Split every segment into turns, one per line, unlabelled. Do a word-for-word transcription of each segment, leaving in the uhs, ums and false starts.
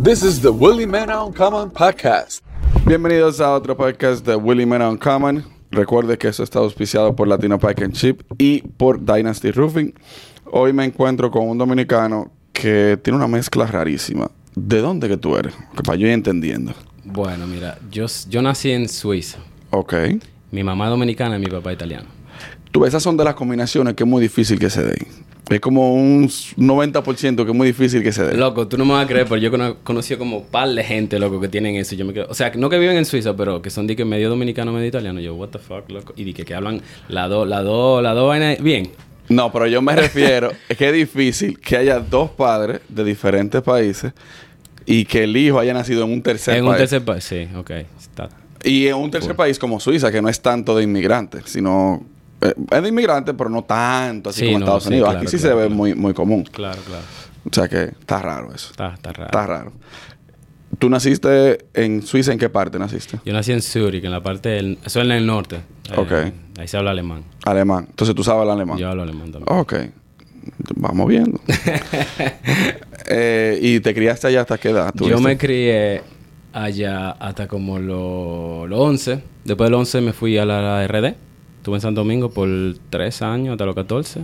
This is the Willie Men Uncommon Podcast.
Bienvenidos a otro podcast de Willie Men Uncommon. Recuerde que eso está auspiciado por Latino Pike and Chip y por Dynasty Roofing. Hoy me encuentro con un dominicano que tiene una mezcla rarísima. ¿De dónde que tú eres? Que para yo ir entendiendo.
Bueno, mira, yo, yo nací en Suiza.
Ok.
Mi mamá dominicana y mi papá italiano.
Tú, esas son de las combinaciones que es muy difícil que se den. Es como un noventa por ciento que es muy difícil que se den.
Loco, tú no me vas a creer, pero yo he conocido como un par de gente, loco, que tienen eso. Yo me quedo, o sea, no que viven en Suiza, pero que son de que medio dominicano, medio italiano. Yo, what the fuck, loco. Y de que, que hablan la dos, la dos, la dos, bien.
No, pero yo me refiero, es que es difícil que haya dos padres de diferentes países y que el hijo haya nacido en un tercer
en
país.
En un tercer país, sí, ok. Está.
Y en un tercer Full. país como Suiza, que no es tanto de inmigrantes, sino... Eh, es de inmigrantes, pero no tanto así sí, como no, Estados sí, Unidos. Claro, Aquí sí claro, se ve claro. muy, muy común.
Claro, claro.
O sea que está raro eso.
Está, está raro.
Está raro. ¿Tú naciste en Suiza? ¿En qué parte naciste?
Yo nací en Zurich, en la parte del... Eso es en el norte.
Ok.
Eh, ahí se habla alemán.
Alemán. Entonces tú sabes el alemán.
Yo hablo alemán también.
Ok. Vamos viendo. eh, ¿Y te criaste allá hasta qué edad?
Yo me crié allá hasta como los lo once. Después de los once me fui a la, la R D. Estuve en Santo Domingo por tres años, hasta los catorce.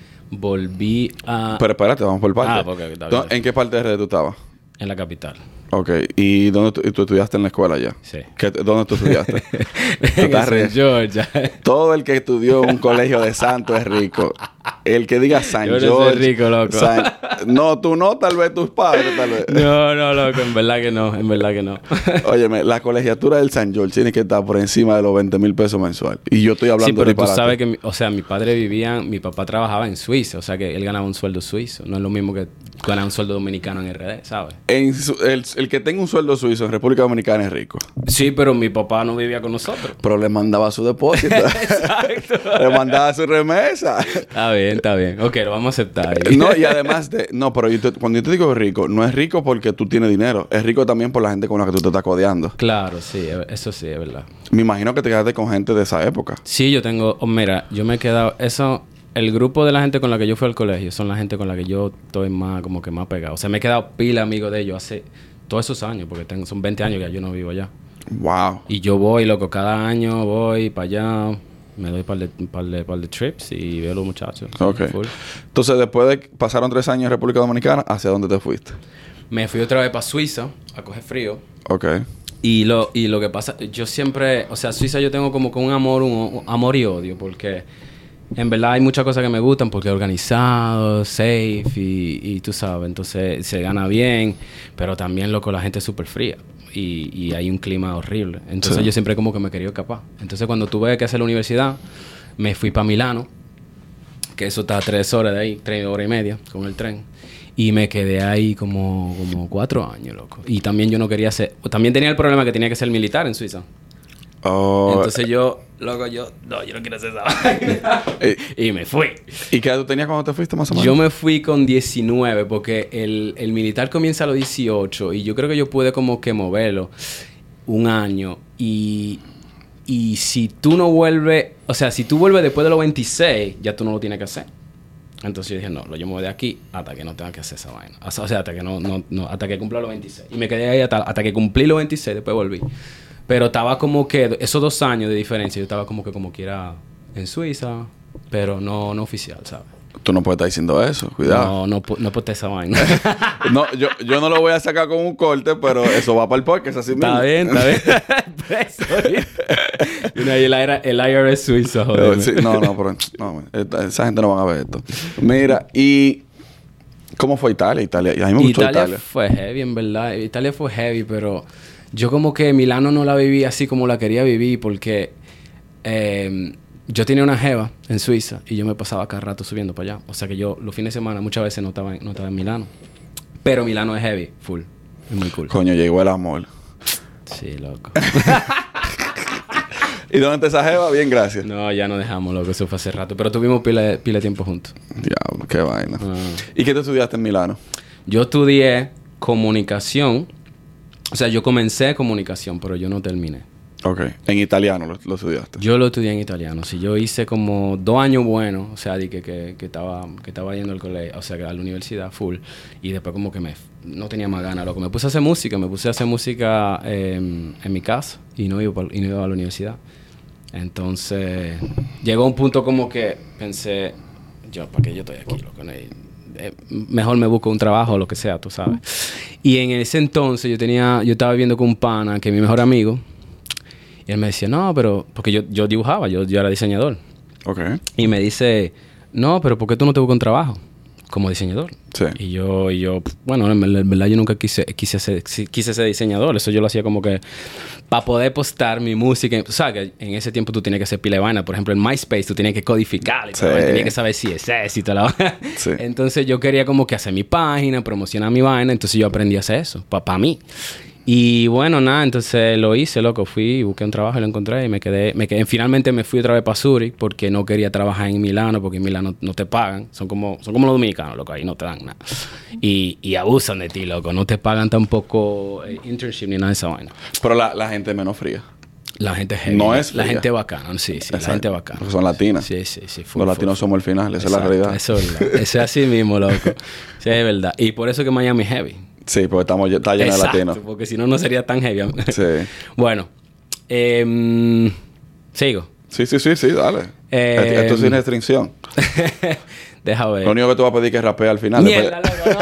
Volví a...
Pero espérate, vamos por parte.
Ah, porque está bien.
¿En qué parte de R D tú estabas?
En la capital.
Ok. ¿Y dónde tú, tú estudiaste en la escuela allá?
Sí.
¿Qué, ¿Dónde tú estudiaste?
En San George.
Todo el que estudió en un colegio de santo es rico. El que diga San
Yo
George...
no soy rico, loco.
San... No, tú no, tal vez tus padres, tal vez.
No, no, loco. En verdad que no. En verdad que no.
Óyeme, la colegiatura del San George tiene que estar por encima de los veinte mil pesos mensual. Y yo estoy hablando de
Sí, pero tú sabes que... Mi, o sea, mi padre vivía... Mi papá trabajaba en Suiza. O sea, que él ganaba un sueldo suizo. No es lo mismo que ganar un sueldo dominicano en R D, ¿sabes?
En su, el, el que tenga un sueldo suizo en República Dominicana es rico.
Sí, pero mi papá no vivía con nosotros.
Pero le mandaba su depósito.
Exacto.
Le mandaba su remesa.
Está bien, está bien. Ok, lo vamos a aceptar. Ahí.
No, y además de... No, pero yo te, cuando yo te digo rico, no es rico porque tú tienes dinero. Es rico también por la gente con la que tú te estás codeando.
Claro, sí. Eso sí, es verdad.
Me imagino que te quedaste con gente de esa época.
Sí, yo tengo... Oh, mira, yo me he quedado... Eso... El grupo de la gente con la que yo fui al colegio son la gente con la que yo estoy más... Como que más pegado. O sea, me he quedado pila amigo de ellos hace... Todos esos años. Porque tengo, son veinte años que yo no vivo allá.
Wow.
Y yo voy, loco. Cada año voy para allá... Me doy un par de, par de, par de trips y veo a los muchachos.
Ok. Entonces, después de... Pasaron tres años en República Dominicana, ¿hacia dónde te fuiste?
Me fui otra vez para Suiza a coger frío.
Ok.
Y lo, y lo que pasa... Yo siempre... O sea, Suiza yo tengo como con un amor... Un, un amor y odio. Porque... En verdad hay muchas cosas que me gustan. Porque es organizado, safe y, y tú sabes. Entonces, se gana bien. Pero también, loco, la gente es súper fría. Y, y hay un clima horrible. Entonces, sí. Yo siempre como que me quería escapar. Entonces, cuando tuve que hacer la universidad, me fui para Milano, que eso está a tres horas de ahí, tres horas y media con el tren. Y me quedé ahí como, como cuatro años, loco. Y también yo no quería ser... También tenía el problema que tenía que ser militar en Suiza.
Oh.
Entonces yo, loco, yo... No, yo no quiero hacer esa vaina. Y me fui.
¿Y qué edad tú tenías cuando te fuiste más o menos?
Yo me fui con diecinueve porque el, el militar comienza a los dieciocho y yo creo que yo pude como que moverlo un año y, y si tú no vuelves, o sea, si tú vuelves después de los veintiséis, ya tú no lo tienes que hacer. Entonces yo dije, no, lo llevo de aquí hasta que no tenga que hacer esa vaina. O sea, hasta que no, no, no hasta que cumpla los veintiséis. Y me quedé ahí hasta, hasta que cumplí los veintiséis, después volví. Pero estaba como que, esos dos años de diferencia, yo estaba como que como quiera en Suiza, pero no, no oficial, ¿sabes?
Tú no puedes estar diciendo eso, cuidado.
No, no, no puedes esa vaina.
No, yo, yo no lo voy a sacar con un corte, pero eso va para el podcast, así mismo.
Está bien, está bien. Y no, el, el I R S suizo, joder.
Sí, no, no, pero no, esa gente no van a ver esto. Mira, y... ¿Cómo fue Italia? Italia, a mí me gustó
Italia.
Italia.
fue heavy, en verdad. Italia fue heavy, pero... Yo como que Milano no la viví así como la quería vivir porque... Eh, yo tenía una jeva en Suiza y yo me pasaba cada rato subiendo para allá. O sea que yo los fines de semana muchas veces no estaba, no estaba en Milano. Pero Milano es heavy, full. Es muy cool.
Coño, llegó el amor.
Sí, loco.
¿Y dónde está esa jeva? Bien, gracias.
No, ya no dejamos, loco. Eso fue hace rato. Pero tuvimos pila de, pila de tiempo juntos.
Diablo, qué vaina.
Ah.
¿Y qué te estudiaste en Milano?
Yo estudié comunicación. O sea, yo comencé comunicación, pero yo no terminé.
Ok. En italiano lo, lo estudiaste.
Yo lo estudié en italiano. Sí, yo hice como dos años buenos. O sea, di que, que, que, estaba, que estaba yendo al colegio, o sea, a la universidad full. Y después como que me no tenía más ganas, loco. Me puse a hacer música. Me puse a hacer música eh, en mi casa. Y no, iba pa, y no iba a la universidad. Entonces, llegó un punto como que pensé, yo, ¿para qué yo estoy aquí, loco? Eh, mejor me busco un trabajo o lo que sea, tú sabes. Y en ese entonces yo tenía, yo estaba viviendo con un pana, que es mi mejor amigo. Y él me decía, no, pero... Porque yo, yo dibujaba, yo, yo era diseñador.
Ok.
Y me dice, no, pero ¿por qué tú no te buscas un trabajo como diseñador?
Sí.
Y yo, y yo bueno, en verdad yo nunca quise, quise, ser, quise ser diseñador. Eso yo lo hacía como que... Para poder postar mi música... O sea, que en ese tiempo tú tenías que hacer pila de vaina. Por ejemplo, en MySpace tú tenías que codificar. Y sí. Tenías que saber si es eso y toda la vaina. Sí. Entonces yo quería como que hacer mi página, promocionar mi vaina. Entonces yo aprendí a hacer eso. Para pa mí. Y bueno, nada, entonces lo hice, loco. Fui, busqué un trabajo y lo encontré y me quedé, me quedé. Finalmente me fui otra vez para Zurich porque no quería trabajar en Milano porque en Milano no, no te pagan. Son como, son como los dominicanos, loco. Ahí no te dan nada. Y, y abusan de ti, loco. No te pagan tampoco eh, internship ni nada de esa vaina.
Pero la, la gente menos fría.
La gente heavy.
No es
la
fría.
gente bacana, sí, sí. Exacto. La gente bacana.
Porque son latinas.
Sí, sí, sí. Full,
los latinos full, somos el final. Esa exacto. es la realidad.
Eso es verdad. Eso es así mismo, loco. Sí, es verdad. Y por eso que Miami es heavy.
Sí, porque estamos, está lleno
exacto,
de latinos.
Porque si no, no sería tan heavy.
Sí.
Bueno. Eh, ¿Sigo?
Sí, sí, sí, sí, dale. Eh, Esto es sin restricción.
Deja ver.
Lo único que tú vas a pedir es que rapee al final.
Mierda, loco,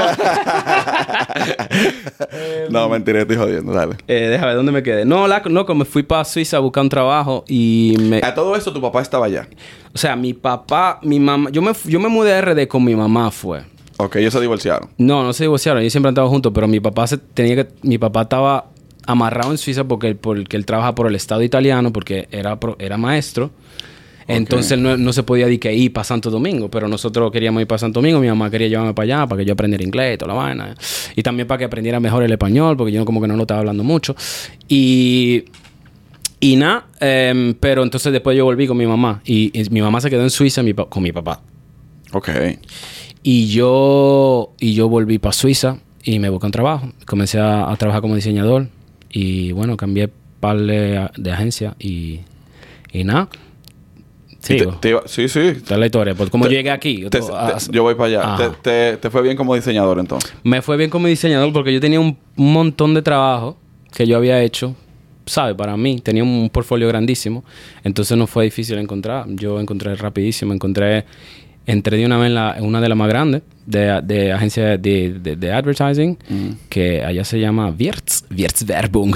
no. no, mentira, estoy jodiendo, dale.
Eh, deja ver, ¿dónde me quedé? No, la, loco, me fui para Suiza a buscar un trabajo y me...
A todo esto, tu papá estaba allá.
O sea, mi papá, mi mamá... Yo me, yo me mudé a R D con mi mamá, fue.
Ok, ellos se divorciaron.
No, no se divorciaron. Ellos siempre han estado juntos, pero mi papá se tenía que... Mi papá estaba amarrado en Suiza porque, porque él trabaja por el Estado italiano, porque era, era maestro. Okay. Entonces no, no se podía de que ir para Santo Domingo, pero nosotros queríamos ir para Santo Domingo. Mi mamá quería llevarme para allá para que yo aprendiera inglés y toda la vaina. Y también para que aprendiera mejor el español, porque yo como que no lo estaba hablando mucho. Y... Y nada, eh, pero entonces después yo volví con mi mamá. Y, y mi mamá se quedó en Suiza mi, con mi papá.
Ok.
Y yo, y yo volví para Suiza y me busqué un trabajo. Comencé a, a trabajar como diseñador. Y bueno, cambié par de, de agencia y, y nada. Sigo.
Te, te, sí, sí.
Esta es la historia. Pues como
te,
llegué aquí.
Te,
todo, a,
te, yo voy para allá. Te, te, ¿Te fue bien como diseñador entonces?
Me fue bien como diseñador porque yo tenía un, un montón de trabajo que yo había hecho. ¿Sabes? Para mí. Tenía un portfolio grandísimo. Entonces no fue difícil encontrar. Yo encontré rapidísimo. Encontré... Entré de una vez en, la, en una de las más grandes de, de agencia de, de, de advertising, mm. que allá se llama Wirtz, Wirtz Werbung.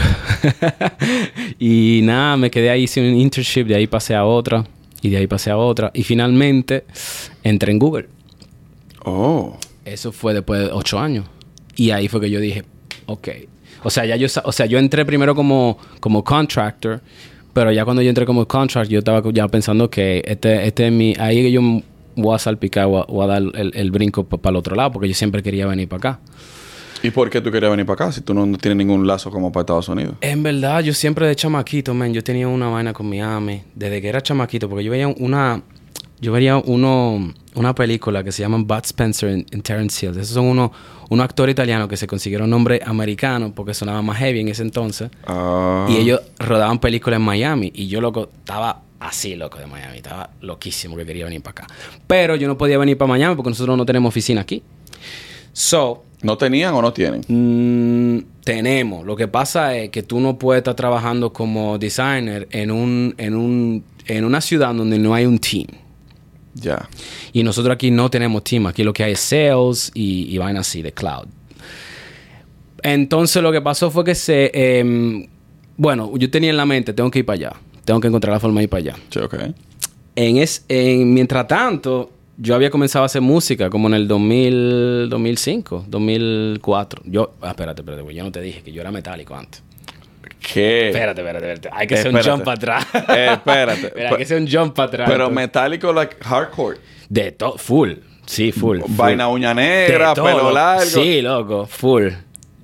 Y nada, me quedé ahí, hice un internship, de ahí pasé a otra, y de ahí pasé a otra, y finalmente entré en Google.
Oh.
Eso fue después de ocho años. Y ahí fue que yo dije, ok. O sea, ya yo, o sea, yo entré primero como, como contractor, pero ya cuando yo entré como contractor, yo estaba ya pensando que este, este es mi... Ahí que yo... voy a salpicar, voy a, voy a dar el, el brinco para pa el otro lado, porque yo siempre quería venir para acá.
¿Y por qué tú querías venir para acá si tú no, no tienes ningún lazo como para Estados Unidos?
En verdad, yo siempre de chamaquito, man, yo tenía una vaina con Miami, desde que era chamaquito, porque yo veía una... Yo veía uno, una película que se llama Bud Spencer y Terence Hill. Esos son unos uno actores italianos que se consiguieron nombre americano porque sonaban más heavy en ese entonces. Uh... Y ellos rodaban películas en Miami. Y yo, loco, estaba... Así, loco, de Miami. Estaba loquísimo que quería venir para acá. Pero yo no podía venir para Miami porque nosotros no tenemos oficina aquí. So...
¿No tenían o no tienen?
Mmm, tenemos. Lo que pasa es que tú no puedes estar trabajando como designer en un, en un, en una ciudad donde no hay un team.
Ya. Yeah.
Y nosotros aquí no tenemos team. Aquí lo que hay es sales y, y vainas así de cloud. Entonces lo que pasó fue que se... Eh, bueno, yo tenía en la mente, tengo que ir para allá. Tengo que encontrar la forma de ir para allá.
Sí, ok.
En es, en, mientras tanto, yo había comenzado a hacer música como en el dos mil, dos mil cinco, dos mil cuatro. Yo... Ah, espérate, espérate, güey. Yo no te dije que yo era metálico antes.
¿Qué?
Espérate, espérate, espérate. Hay que hacer un jump para atrás.
eh, espérate.
Mira, hay que hacer un jump para atrás.
Pero entonces. Metálico, like hardcore.
De todo, full. Sí, full.
Vaina
full.
uña negra, pelo largo.
Sí, loco, full.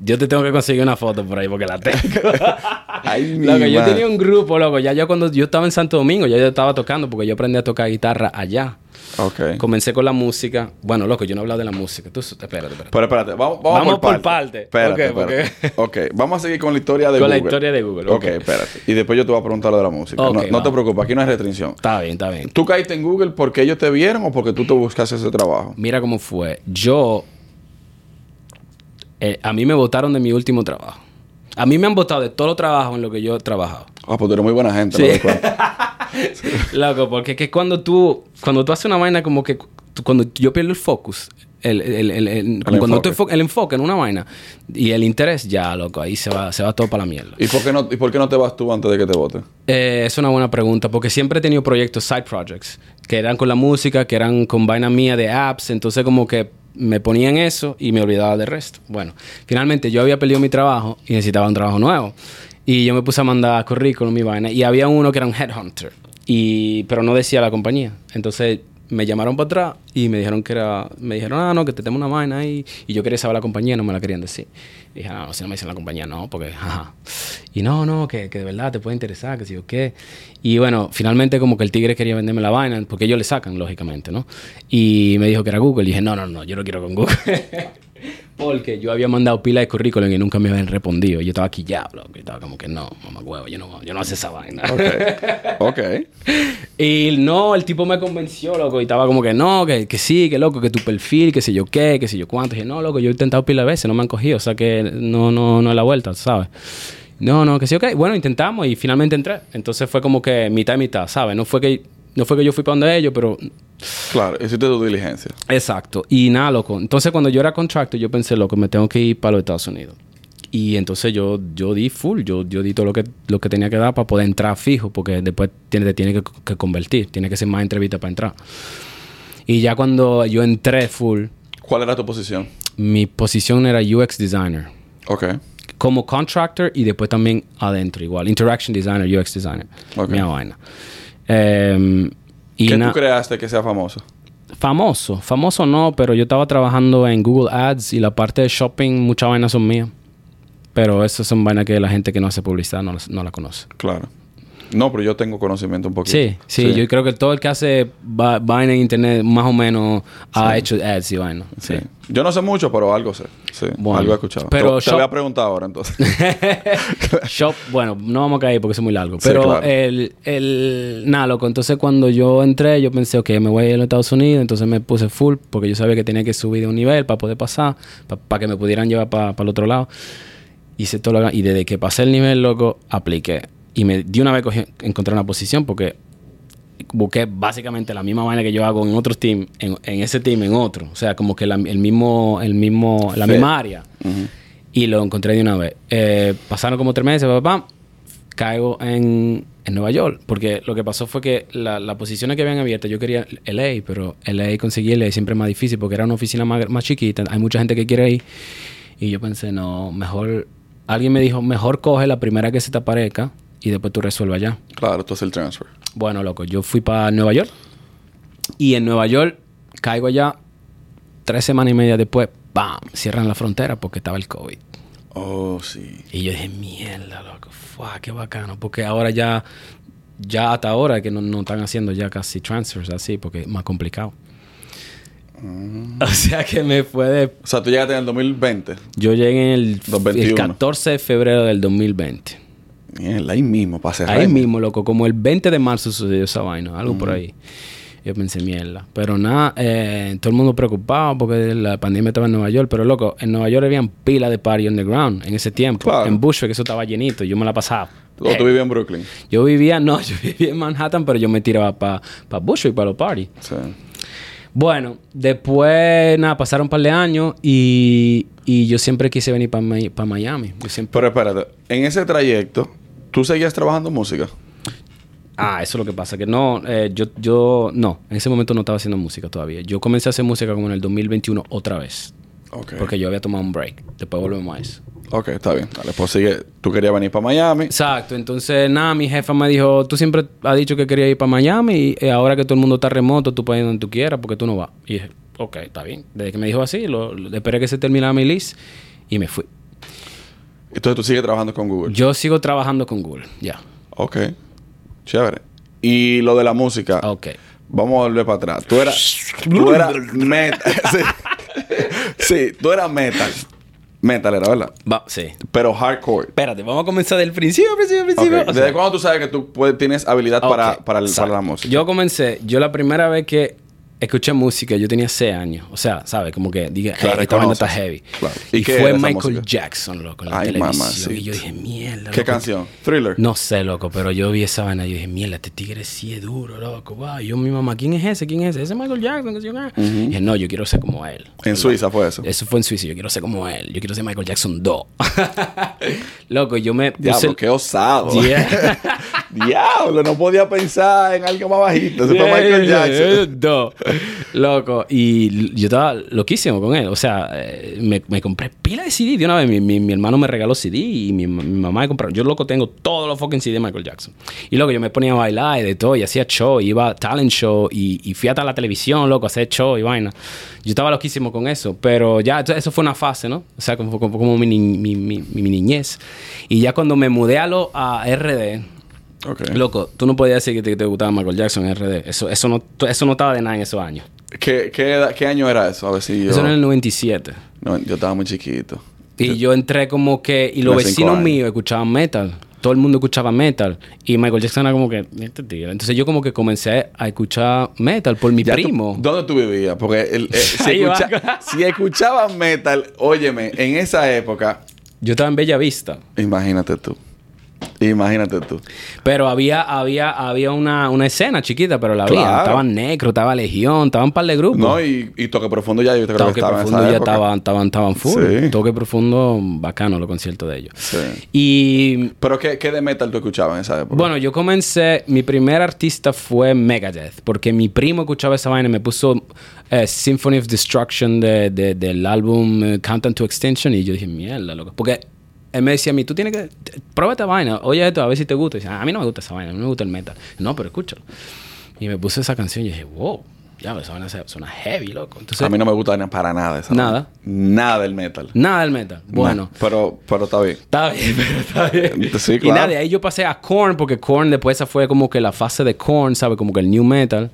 Yo te tengo que conseguir una foto por ahí porque la tengo.
Ay, mi
Loco, yo
madre.
tenía un grupo, loco. Ya yo cuando yo estaba en Santo Domingo, ya yo estaba tocando porque yo aprendí a tocar guitarra allá.
Ok.
Comencé con la música. Bueno, loco, yo no he hablado de la música. Tú, espérate, espérate.
Pero espérate, vamos, vamos,
Vamos
por
por
parte.
parte.
Espérate,
Ok, porque-
espérate. Ok, vamos a seguir con la historia de
Con la
Google.
historia de Google,
Ok,
ok.
espérate. Y después yo te voy a preguntar lo de la música.
Ok,
no no
va.
te preocupes, aquí no hay restricción.
Está bien, está bien.
¿Tú caíste en Google porque ellos te vieron o porque tú te buscaste ese trabajo?
Mira cómo fue. Yo... eh, a mí me votaron de mi último trabajo. A mí me han votado de todos los trabajos en los que yo he trabajado.
Ah, pues tú eres muy buena gente.
Sí.
me doy cuenta.
Loco, porque es que cuando tú... Cuando tú haces una vaina como que... tú- cuando yo pierdo el focus... El, el, el, el- como cuando
enfoque.
tú enfo- el enfoque en una vaina y el interés, ya, loco, ahí se va, se va todo para la mierda.
¿Y por, qué no, ¿Y por qué no te vas tú antes de que te voten?
Eh, es una buena pregunta porque siempre he tenido proyectos, side projects, que eran con la música, que eran con vaina mía de apps. Entonces como que me ponía en eso y me olvidaba del resto. Bueno, finalmente yo había perdido mi trabajo y necesitaba un trabajo nuevo. Y yo me puse a mandar currículum, mi vaina. Y había uno que era un headhunter, y, pero no decía la compañía. Entonces me llamaron para atrás y me dijeron que era... Me dijeron, ah, no, que te tengo una vaina ahí. Y yo quería saber la compañía, no me la querían decir. Y dije, no, no, si no me dicen la compañía, no, porque... Ajá. Y no, no, que, que de verdad te puede interesar, que si o qué. Y bueno, finalmente como que el tigre quería venderme la vaina, porque ellos le sacan, lógicamente, ¿no? Y me dijo que era Google. Y dije, no, no, no, yo no quiero con Google. Porque yo había mandado pila de currículum y nunca me habían respondido. Yo estaba quillado, loco. Yo estaba como que no, mamá huevo, yo no, yo no hago esa vaina.
Ok. Ok.
Y no, el tipo me convenció, loco. Y estaba como que no, que, que sí, que loco, que tu perfil, que sé yo qué, que sé yo cuánto. Y dije, no, loco, yo he intentado pila de veces, no me han cogido. O sea que no, no, no es la vuelta, ¿sabes? No, no, que sí, ok. Bueno, intentamos y finalmente entré. Entonces fue como que mitad y mitad, ¿sabes? No fue que, no fue que yo fui para donde ellos, pero...
Claro, hiciste tu diligencia.
Exacto. Y nada, loco. Entonces cuando yo era contractor, yo pensé, loco, me tengo que ir para los Estados Unidos. Y entonces yo, yo di full, yo, yo di todo lo que, lo que tenía que dar para poder entrar fijo, porque después tiene, te tiene que, que convertir, tiene que ser más entrevista para entrar. Y ya cuando yo entré full,
¿Cuál era tu posición?
mi posición era U X designer.
Ok.
Como contractor y después también adentro igual. Interaction designer, U X designer.
Ok.
Mi vaina. Eh, y
¿Qué
na-
tú creaste que sea famoso?
Famoso. Famoso no, pero yo estaba trabajando en Google Ads y la parte de shopping, muchas vainas son mías. Pero esas son vainas que la gente que no hace publicidad no, las- no la conoce.
Claro. No, pero yo tengo conocimiento un poquito.
Sí, sí, yo creo que todo el que hace va- vaina en internet más o menos ha hecho ads y vaina. Sí.
Sí. Yo no sé mucho, pero algo sé. Sí.
Bueno,
algo he escuchado.
pero
te, te
shop-
voy a preguntar ahora, entonces.
Shop, bueno, no vamos a caer porque es muy largo.
Sí,
Pero
claro.
el, el... Nada, loco. Entonces, cuando yo entré, yo pensé, ok, me voy a ir a los Estados Unidos. Entonces me puse full porque yo sabía que tenía que subir de un nivel para poder pasar, para que me pudieran llevar para el otro lado. Hice todo lo... Y desde que pasé el nivel, loco, apliqué. Y me, de una vez cogí, encontré una posición porque busqué básicamente la misma vaina que yo hago en otros teams, en, en ese team, en otro. O sea, como que la, el mismo, el mismo, la
Sí.
misma área.
Ujú.
Y lo encontré de una vez. Eh, pasaron como tres meses, papá. Caigo en, en Nueva York. Porque lo que pasó fue que la- las posiciones que habían abiertas, yo quería L A, pero L A conseguí L A siempre es más difícil porque era una oficina más, más chiquita. Hay mucha gente que quiere ir. Y yo pensé, no, mejor... Alguien me dijo, mejor coge la primera que se te aparezca y después tú resuelvas allá.
Claro, tú haces el transfer.
Bueno, loco, yo fui para Nueva York. Y en Nueva York caigo allá. Tres semanas y media después, ¡bam! Cierran la frontera porque estaba el COVID.
Oh, sí.
Y yo dije, mierda, loco, ¡fua! ¡Qué bacano! Porque ahora ya, ya hasta ahora que no, no están haciendo ya casi transfers así, porque es más complicado.
Mm.
O sea que me fue de...
O sea, tú llegaste en el dos mil veinte.
Yo llegué en el,
dos mil veintiuno.
el catorce de febrero del dos mil veinte.
Mierda, ahí mismo, para cerrar.
Ahí mismo, loco, como el veinte de marzo sucedió esa vaina, algo por ahí. Yo pensé, mierda. Pero nada, eh, todo el mundo preocupado porque la pandemia estaba en Nueva York. Pero, loco, en Nueva York habían pila de party underground en ese tiempo.
Claro.
En Bushwick eso estaba llenito. Yo me la pasaba.
¿O tú vivías en Brooklyn?
Yo vivía, no, yo vivía en Manhattan, pero yo me tiraba para pa Bushwick, para los parties.
Sí.
Bueno, después, nada, pasaron un par de años y, y yo siempre quise venir para Miami. Yo siempre...
Pero espérate, en ese trayecto, ¿tú seguías trabajando en música?
Ah, eso es lo que pasa, que no, eh, yo, yo, no, en ese momento no estaba haciendo música todavía. Yo comencé a hacer música como en el dos mil veintiuno otra vez.
Ok.
Porque yo había tomado un break. Después volvemos a eso.
Ok, está bien. Dale, pues sigue. Tú querías venir para Miami.
Exacto. Entonces, nada, mi jefa me dijo, tú siempre has dicho que querías ir para Miami y eh, ahora que todo el mundo está remoto, tú puedes ir donde tú quieras porque tú no vas. Y dije, ok, está bien. Desde que me dijo así, lo, lo- esperé que se terminara mi list y me fui.
Entonces tú sigues trabajando con Google.
Yo sigo trabajando con Google, ya.
Ok. Chévere. Y lo de la música.
Ok.
Vamos a volver para atrás. Tú eras... tú eras metal. sí. sí, tú eras metal. Metal era, ¿verdad?
Va, sí.
Pero hardcore.
Espérate, vamos a comenzar del principio, principio, principio.
Okay.
O
¿Desde
sea,
cuándo tú sabes que tú puedes, tienes habilidad
okay,
para, para, el,
exacto.
para la música?
Yo comencé... Yo la primera vez que escuché música, yo tenía seis años. O sea, ¿sabes? Como que diga,
claro,
hey, esta vaina está heavy.
Claro.
Y,
¿Y qué
fue
era esa
Michael
música?
Jackson, loco, en la
Ay,
televisión.
mamacita.
Y yo dije, mierda,
¿Qué
loco,
canción? ¿Thriller?
No sé, loco, pero yo vi esa vaina y yo dije, mierda, este tigre sí es duro, loco. Wow. Y yo, mi mamá, ¿quién es ese? ¿Quién es ese? Ese es Michael Jackson. Que yo, uh-huh. Y dije, no, yo quiero ser como él.
¿En Suiza fue eso?
Eso fue en Suiza. Yo quiero ser como él. Yo quiero ser Michael Jackson dos. Loco, yo me...
Diablo,
puse...
qué osado.
Yeah.
Diablo, no podía pensar en algo más bajito. Ese fue Michael Jackson.
dos. Loco, y yo estaba loquísimo con él. O sea, eh, me, me compré pila de C D de una vez. Mi, mi, mi hermano me regaló C D y mi, mi mamá me compró. Yo, loco, tengo todos los fucking C D de Michael Jackson. Y, loco, yo me ponía a bailar y de todo. Y hacía show. Y iba a talent show. Y, y fui hasta la televisión, loco, a hacer show y vaina. Yo estaba loquísimo con eso. Pero ya, eso fue una fase, ¿no? O sea, como, como, como mi, mi, mi, mi, mi niñez. Y ya cuando me mudé a, lo, a R D...
Okay.
Loco, tú no podías decir que te, te gustaba Michael Jackson en R D. Eso, eso, no, eso no estaba de nada en esos años.
¿Qué, qué, edad- qué año era eso? A ver si yo...
Eso era en el noventa y siete.
No, yo estaba muy chiquito.
Y
yo,
yo entré como que... Y los
Tenía cinco
vecinos
años.
míos escuchaban metal. Todo el mundo escuchaba metal. Y Michael Jackson era como que... Este tío. Entonces yo como que comencé a escuchar metal por mi
Ya
primo.
tú- ¿Dónde tú vivías? Porque el, eh, si,
Ahí va.
escucha, si escuchaban metal, óyeme, en esa época,
Yo estaba en Bella Vista.
imagínate tú. Imagínate tú.
Pero había, había, había una, una escena chiquita, pero la había.
Claro.
Estaban Necro, estaba Legión, estaban un par de grupos.
No, y, y Toque Profundo ya yo creo que
Toque
estaba en
Profundo
esa
ya
época.
estaban, estaban, estaban full.
Sí.
Toque Profundo, bacano los conciertos de ellos.
Sí.
Y
¿Pero qué, qué de metal tú escuchabas en esa época?
bueno, yo comencé... Mi primer artista fue Megadeth. Porque mi primo escuchaba esa vaina y me puso eh, Symphony of Destruction de, de, del álbum eh, Countdown to Extinction. Y yo dije, mierda, loco. Porque él me decía a mí, tú tienes que... t- Prueba esta vaina. Oye esto, a ver si te gusta. Y dice, a mí no me gusta esa vaina. A mí me gusta el metal. No, pero escúchalo. Y me puse esa canción y dije, wow. Ya, esa vaina se- suena heavy, loco. Entonces...
a mí no me gusta ni para nada esa
Nada.
vaina. Nada del metal.
Nada del metal. Bueno.
No, pero, pero está bien.
Está bien, pero está bien.
Sí,
Y
claro.
nada, de ahí yo pasé a Korn, porque Korn después esa fue como que la fase de Korn, ¿sabes? Como que el new metal.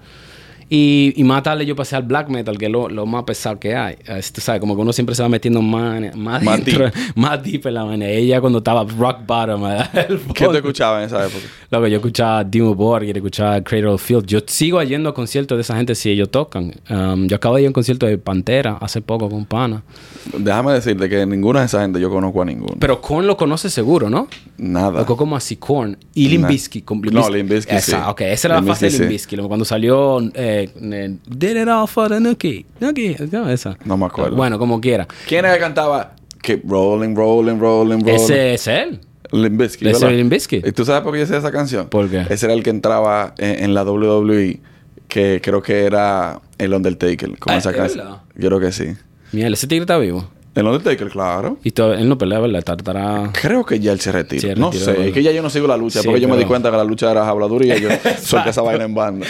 Y, y más tarde yo pasé al black metal, que es lo, lo más pesado que hay. Es, tú sabes, como que uno siempre se va metiendo más, más,
Más
dentro,
deep.
más deep en la vaina. Ella cuando estaba rock bottom, ¿verdad? El
¿Qué
fondo.
tú escuchabas en esa época?
Lo que yo escuchaba Dimmu Borgir, escuchaba Cradle of Filth. Yo sigo yendo a conciertos de esa gente si ellos tocan. Um, yo acabo de ir a un concierto de Pantera hace poco con pana.
Déjame decirte que ninguna de esa gente yo conozco a ninguno.
Pero Korn lo conoce seguro, ¿no?
Nada.
Loco como así Korn. Y Limp
Nah.
Bizkit. con- Limp
No,
Bizkit.
Limp Bizkit
Esa,
sí.
Ok, esa era
Limp
la fase de
Bizkit
Limp
sí.
Bizkit. Cuando salió... Eh, eh, Did it all for the Nookie. Nookie. ¿Cómo es esa?
No me acuerdo.
Bueno, como quiera.
¿Quién era que cantaba? Keep rolling, rolling, rolling, rolling.
Ese es él.
Limp Bizkit,
Ese
¿verdad?
es Limp Bizkit.
¿Y tú sabes por qué yo sé esa canción?
¿Por qué?
Ese era el que entraba en, en la W W E, que creo que era el Undertaker con
Ah,
esa
¿es
canción.
verdad?
Yo creo que sí.
Mira, ese tigre está vivo.
El Undertaker, claro.
Y todo, él no pelea, ¿verdad? Estar- Estará...
Creo que ya él se retira.
Sí, él
no
retiró,
sé,
¿verdad?
es que ya yo no sigo la lucha,
Sí,
porque yo me
pero-
di cuenta que la lucha era habladuría y yo solté esa vaina en banda.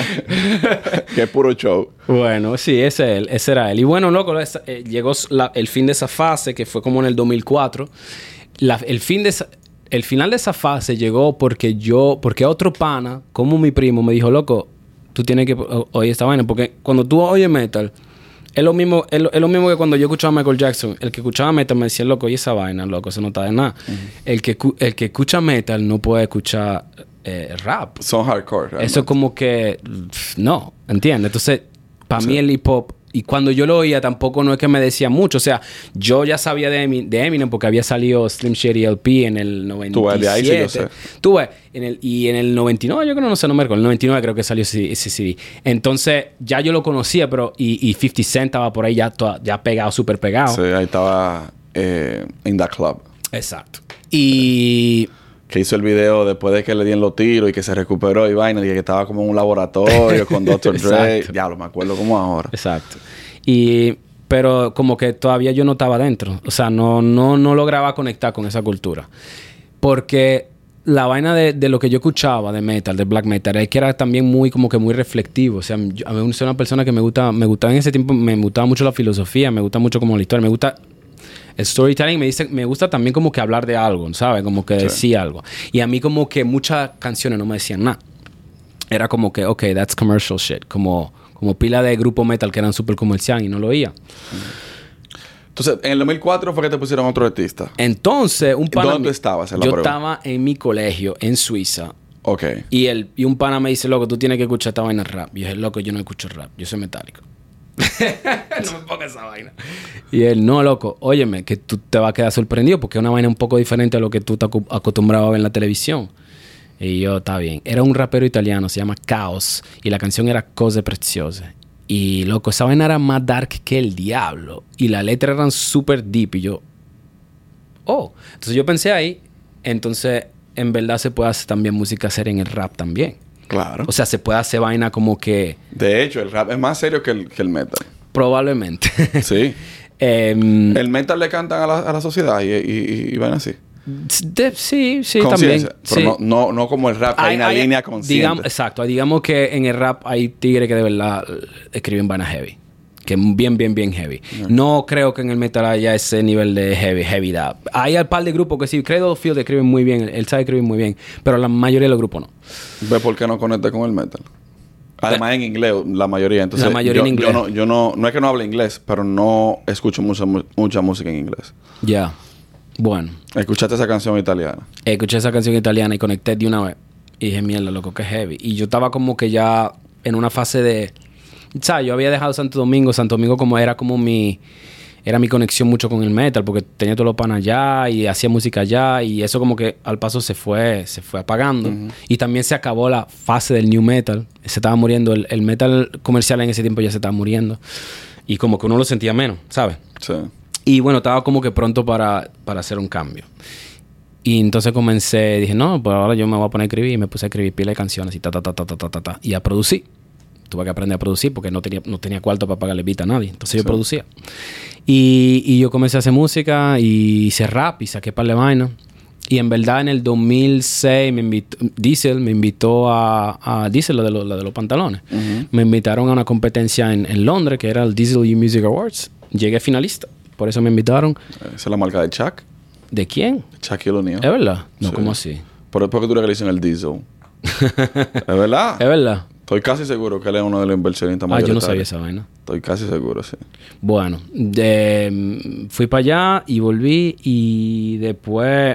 Que es puro show.
Bueno, sí, ese, él, ese era él. Y bueno, loco, esa- eh, llegó la- el fin de esa fase, que fue como en el dos mil cuatro. La- el, fin de esa- el final de esa fase llegó porque yo, porque otro pana, como mi primo, me dijo, loco, tú tienes que o- oír esta vaina. Porque cuando tú oyes metal, es lo mismo, es lo, es lo mismo que cuando yo escuchaba a Michael Jackson. El que escuchaba metal me decía, loco, oye esa vaina, loco, eso no está de nada. el, que, cu- el que escucha metal no puede escuchar eh, rap.
Son hardcore. realmente.
Eso es como que... pff, no, ¿entiendes? Entonces, para mí el hip hop... Y cuando yo lo oía, tampoco no es que me decía mucho. O sea, yo ya sabía de, Emi- de Eminem porque había salido Slim Shady L P en el noventa y siete.
Tú ves, de ahí sí yo sé.
Tú ves, en el, y en el noventa y nueve, yo creo, no sé, no me recuerdo. En el noventa y nueve creo que salió ese, ese C D. Entonces, ya yo lo conocía, pero... Y, y fifty Cent estaba por ahí ya, toda- ya pegado, súper pegado.
Sí, ahí estaba eh, In That Club.
Exacto. Y...
Que hizo el video después de que le dieron los tiros y que se recuperó y vaina. Y que estaba como en un laboratorio con doctor Dre.
Exacto.
Diablo, me acuerdo como ahora.
Exacto. Y... Pero como que todavía yo no estaba dentro. O sea, no, no, no lograba conectar con esa cultura. Porque la vaina de, de lo que yo escuchaba de metal, de black metal, es que era también muy, como que muy reflectivo. O sea, yo, a mí soy una persona que me gusta, me gustaba en ese tiempo, me gustaba mucho la filosofía, me gusta mucho como la historia, me gusta El storytelling me dice, me gusta también como que hablar de algo, ¿sabes? Como que
Sí.
decir algo. Y a mí como que muchas canciones no me decían nada. Era como que, ok, that's commercial shit. Como, como pila de grupo metal que eran súper comercial y no lo oía.
Entonces, en el dos mil cuatro fue que te pusieron otro artista.
Entonces, un pana...
¿Dónde estabas en la
Yo
prueba?
estaba en mi colegio, en Suiza.
Ok.
Y, el, y un pana me dice, loco, tú tienes que escuchar esta vaina rap. Y yo dije, loco, yo no escucho rap. Yo soy metálico. No me pongas esa vaina. Y él, no, loco, óyeme, que tú te vas a quedar sorprendido porque es una vaina un poco diferente a lo que tú estás acu- acostumbrado a ver en la televisión. Y yo, está bien. Era un rapero italiano, se llama Caos. Y la canción era Cose Preziose. Y, loco, esa vaina era más dark que el diablo. Y las letras eran súper deep. Y yo, oh. Entonces yo pensé ahí, entonces, en verdad se puede hacer también música seria en el rap también.
Claro.
O sea, se puede hacer vaina como que...
De hecho, el rap es más serio que el, que el metal.
Probablemente.
Sí.
Em,
El metal le cantan a la, a la sociedad y, y, y van así.
de- sí, sí,
Conciencia.
también.
Pero
Sí.
no, no, no como el rap, hay, una línea consciente.
digamos- exacto. Digamos que en el rap hay tigres que de verdad escriben vainas heavy. Que es bien, bien, bien heavy. No creo que en el metal haya ese nivel de heavy, heavy da. Hay un par de grupos que sí. Cradle of Field escriben muy bien. Él sabe escribir muy bien. Pero la mayoría de los grupos no.
¿Ves por qué no conecta con el metal? Además en inglés, la mayoría. Entonces,
La mayoría
yo,
en inglés.
Yo no, yo no, no es que no hable inglés, pero no escucho mucha, mu- mucha música en inglés.
Ya. Bueno.
¿Escuchaste esa canción italiana?
Escuché esa canción italiana y conecté de una vez. Y dije, mierda, loco, que heavy. Y yo estaba como que ya en una fase de... ¿Sabes? Yo había dejado Santo Domingo. Santo Domingo como era como mi... Era mi conexión mucho con el metal. Porque tenía todos los panas allá y hacía música allá. Y eso como que al paso se fue... Se fue apagando. Uh-huh. Y también se acabó la fase del new metal. Se estaba muriendo. El, el metal comercial en ese tiempo ya se estaba muriendo. Y como que uno lo sentía menos, ¿sabes?
Sí.
Y bueno, estaba como que pronto para, para hacer un cambio. Y entonces comencé, dije, no, pues ahora yo me voy a poner a escribir. Y me puse a escribir pila de canciones y ta, ta, ta, ta, ta, ta, ta, ta. Y a producir. Tuve que aprender a producir porque no tenía, no tenía cuarto para pagarle beat a nadie. Entonces yo
sí. producía.
Y, y yo comencé a hacer música y hice rap y saqué par de vainas. Y en verdad en el dos mil seis me invitó, Diesel me invitó a, a Diesel, la de, lo, la de los pantalones. Uh-huh. Me invitaron a una competencia en, en Londres que era el Diesel U Music Awards. Llegué finalista. Por eso me invitaron.
¿Esa es la marca de Chuck?
¿De quién?
Shaquille O'Neal.
¿Es verdad? No,
sí.
¿cómo así?
¿Por, ¿Por qué tú le dicen el Diesel? ¿Es verdad?
¿Es verdad?
Estoy casi seguro que él es uno de los inversionistas
Ah, yo no sabía esa vaina.
Estoy casi seguro, sí.
Bueno, de, fui para allá y volví y después...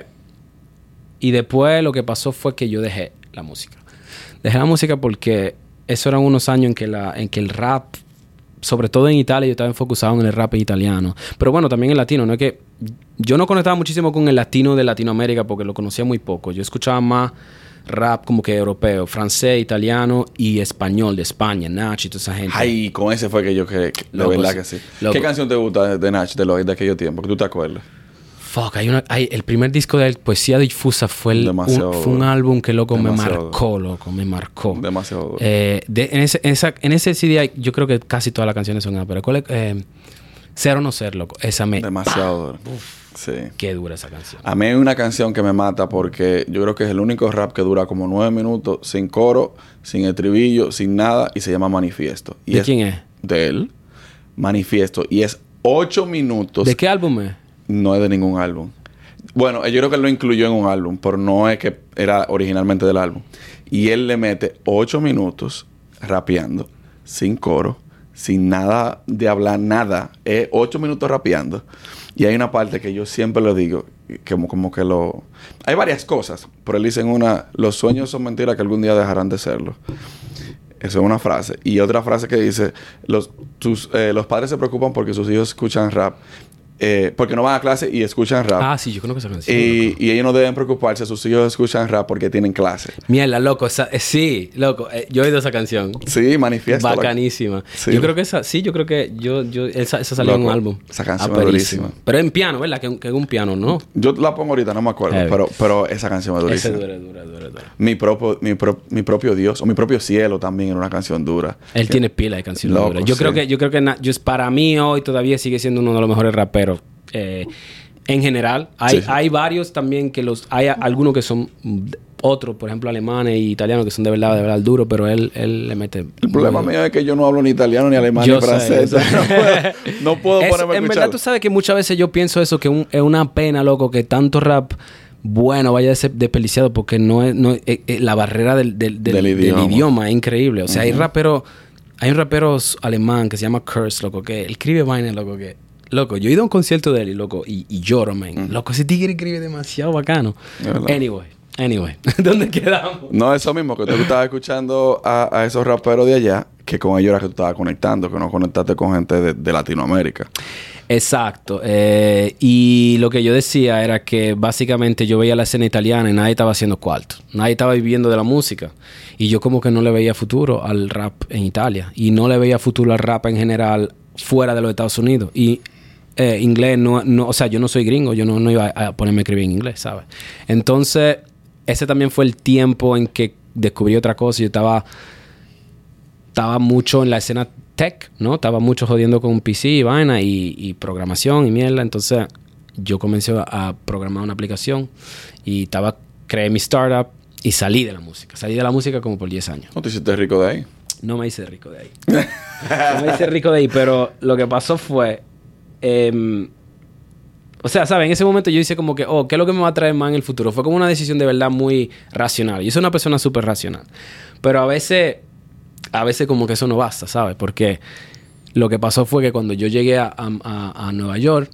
Y después lo que pasó fue que yo dejé la música. Dejé la música porque esos eran unos años en que, la, en que el rap, sobre todo en Italia, yo estaba enfocado en el rap en italiano. Pero bueno, también en latino. No es que yo no conectaba muchísimo con el latino de Latinoamérica porque lo conocía muy poco. Yo escuchaba más rap como que europeo, francés, italiano y español de España, Nach y toda esa gente.
Ay, con ese fue que yo que, que de verdad que sí. Loco. ¿Qué canción te gusta de, de Nach de, lo, de aquello tiempo? Que tú te acuerdas.
Fuck, hay una, hay, el primer disco de Poesía Difusa fue, el, un, fue un álbum que, loco, me marcó, duro. loco, me marcó.
Demasiado duro.
Eh, de, en, ese, en, esa, en ese C D hay, yo creo que casi todas las canciones son... Pero ¿cuál es? Eh, Ser o no ser, loco. Esa me...
Demasiado duro. Sí.
Qué dura esa canción.
A mí hay una canción que me mata porque yo creo que es el único rap que dura como nueve minutos sin coro, sin estribillo, sin nada y se llama Manifiesto. Y
¿De
es
quién es?
De él. Manifiesto. Y es ocho minutos.
¿De qué álbum es?
No es de ningún álbum. Bueno, yo creo que él lo incluyó en un álbum, pero no es que era originalmente del álbum. Y él le mete ocho minutos rapeando, sin coro, sin nada de hablar, nada. Es ocho minutos rapeando. Y hay una parte que yo siempre lo digo, como, como que lo... Hay varias cosas, pero él dice en una, los sueños son mentiras que algún día dejarán de serlo. Eso es una frase. Y otra frase que dice, los, tus, eh, los padres se preocupan porque sus hijos escuchan rap. Eh, porque no van a clase y escuchan rap.
Ah, sí, yo conozco esa canción.
Y, y ellos no deben preocuparse. Sus hijos escuchan rap porque tienen clase.
Mierda, loco. Esa, eh, sí, loco. Eh, yo he oído esa canción.
Sí, Manifiesto.
Bacanísima.
Sí.
Yo creo que esa... Sí, yo creo que... yo, yo Esa, esa salió loco, en un álbum.
Esa canción ah, es durísima.
Pero en piano, ¿verdad? Que, que es un piano, ¿no?
Yo la pongo ahorita, no me acuerdo. Pero, pero esa canción es durísima.
Esa es dura, dura, dura, dura.
Mi, propio, mi, pro, mi propio Dios o mi propio cielo también era una canción dura.
Él
que,
tiene pila de canciones duras. Yo
sí.
creo que... Yo creo que... Na, yo, para mí hoy todavía sigue siendo uno de los mejores raperos. Eh, En general. Hay,
Sí.
hay varios también que los... Hay a- algunos que son... Otros, por ejemplo, alemanes y italianos que son de verdad, de verdad duros, pero él, él le mete...
El problema
muy-
mío es que yo no hablo ni italiano, ni alemán,
Yo
ni
sé,
francés.
yo sé.
No puedo, no puedo
Es-
ponerme a
en
escuchar.
verdad, tú sabes que muchas veces yo pienso eso, que un- es una pena, loco, que tanto rap bueno vaya a ser desperdiciado porque no es, no es- eh, eh, la barrera del, del, del-
Del
del
idioma.
idioma. es increíble. O sea, hay
Ujú.
raperos, hay un rapero alemán que se llama Kurz, loco, que él escribe vainas, loco, que... Loco, yo he ido a un concierto de él y, loco, y, y lloro, man.
Ujú.
Loco, ese tigre escribe demasiado bacano.
De verdad.
Anyway, anyway. ¿Dónde quedamos?
No, eso mismo, que tú estabas escuchando a, a esos raperos de allá, que con ellos era que tú estabas conectando, que no conectaste con gente de, de Latinoamérica.
Exacto. Eh, y lo que yo decía era que básicamente yo veía la escena italiana y nadie estaba haciendo cuarto. Nadie estaba viviendo de la música. Y yo como que no le veía futuro al rap en Italia. Y no le veía futuro al rap en general fuera de los Estados Unidos. Y eh, inglés no, no... O sea, yo no soy gringo. Yo no, no iba a ponerme a escribir en inglés, ¿sabes? Entonces, ese también fue el tiempo en que descubrí otra cosa. Yo estaba... Estaba mucho en la escena tech, ¿no? Estaba mucho jodiendo con un P C y vaina y, y programación y mierda. Entonces, yo comencé a programar una aplicación y estaba... Creé mi startup y salí de la música. Salí de la música como por diez años.
¿No te hiciste rico de ahí?
No me hice rico de ahí. No me hice rico de ahí, pero lo que pasó fue... eh, o sea, ¿sabes? En ese momento yo hice como que, oh, ¿qué es lo que me va a traer más en el futuro? Fue como una decisión de verdad muy racional. Yo soy una persona súper racional. Pero a veces... A veces como que eso no basta, ¿sabes? Porque lo que pasó fue que cuando yo llegué a, a, a- a Nueva York,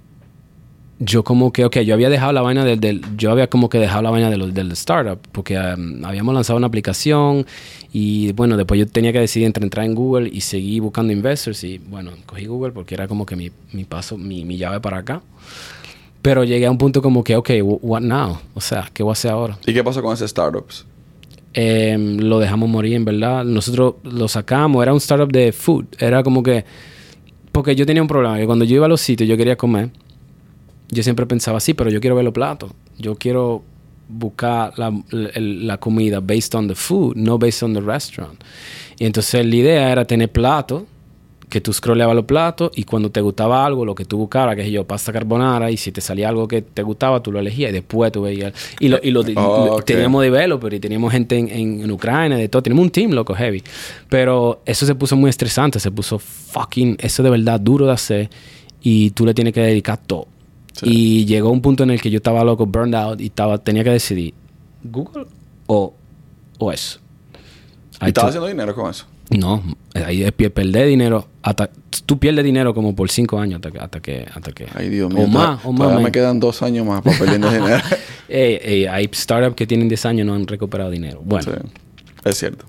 yo como que, ok, yo había dejado la vaina del... del- yo había como que dejado la vaina de los- del startup, porque um, habíamos lanzado una aplicación y, bueno, después yo tenía que decidir entre entrar en Google y seguir buscando investors y, bueno, cogí Google porque era como que mi, mi paso, mi, mi llave para acá. Pero llegué a un punto como que, ok, wh- what now? O sea, ¿qué voy a hacer ahora?
¿Y qué pasó con ese startups?
Eh, lo dejamos morir, en verdad. Nosotros lo sacamos. Era un startup de food. Era como que... Porque yo tenía un problema. Que cuando yo iba a los sitios, yo quería comer. Yo siempre pensaba, sí, pero yo quiero ver los platos. Yo quiero buscar la, la, la comida based on the food, no based on the restaurant. Y entonces la idea era tener platos, que tú scrolleabas los platos y cuando te gustaba algo, lo que tú buscabas, que es yo, pasta carbonara, y si te salía algo que te gustaba, tú lo elegías y después tú veías. Y, lo, y lo,
Oh,
lo-
ok.
teníamos developers y teníamos gente en, en, en Ucrania, de todo. Teníamos un team, loco, heavy. Pero eso se puso muy estresante, se puso fucking, eso de verdad duro de hacer y tú le tienes que dedicar todo.
Sí.
Y llegó un punto en el que yo estaba loco, burned out, y estaba, tenía que decidir, ¿Google o, o eso?
¿Y
Ahí
estabas
tú-
haciendo dinero con eso?
no, ahí es pie- perder dinero. Hasta, tú pierdes dinero como por cinco años hasta que... Hasta que, hasta que
Ay, Dios mío.
O más, o más.
Todavía me
man.
quedan dos años más para perdiendo dinero.
Ey, ey, hay startups que tienen diez años y no han recuperado dinero. Bueno,
Sí, es cierto.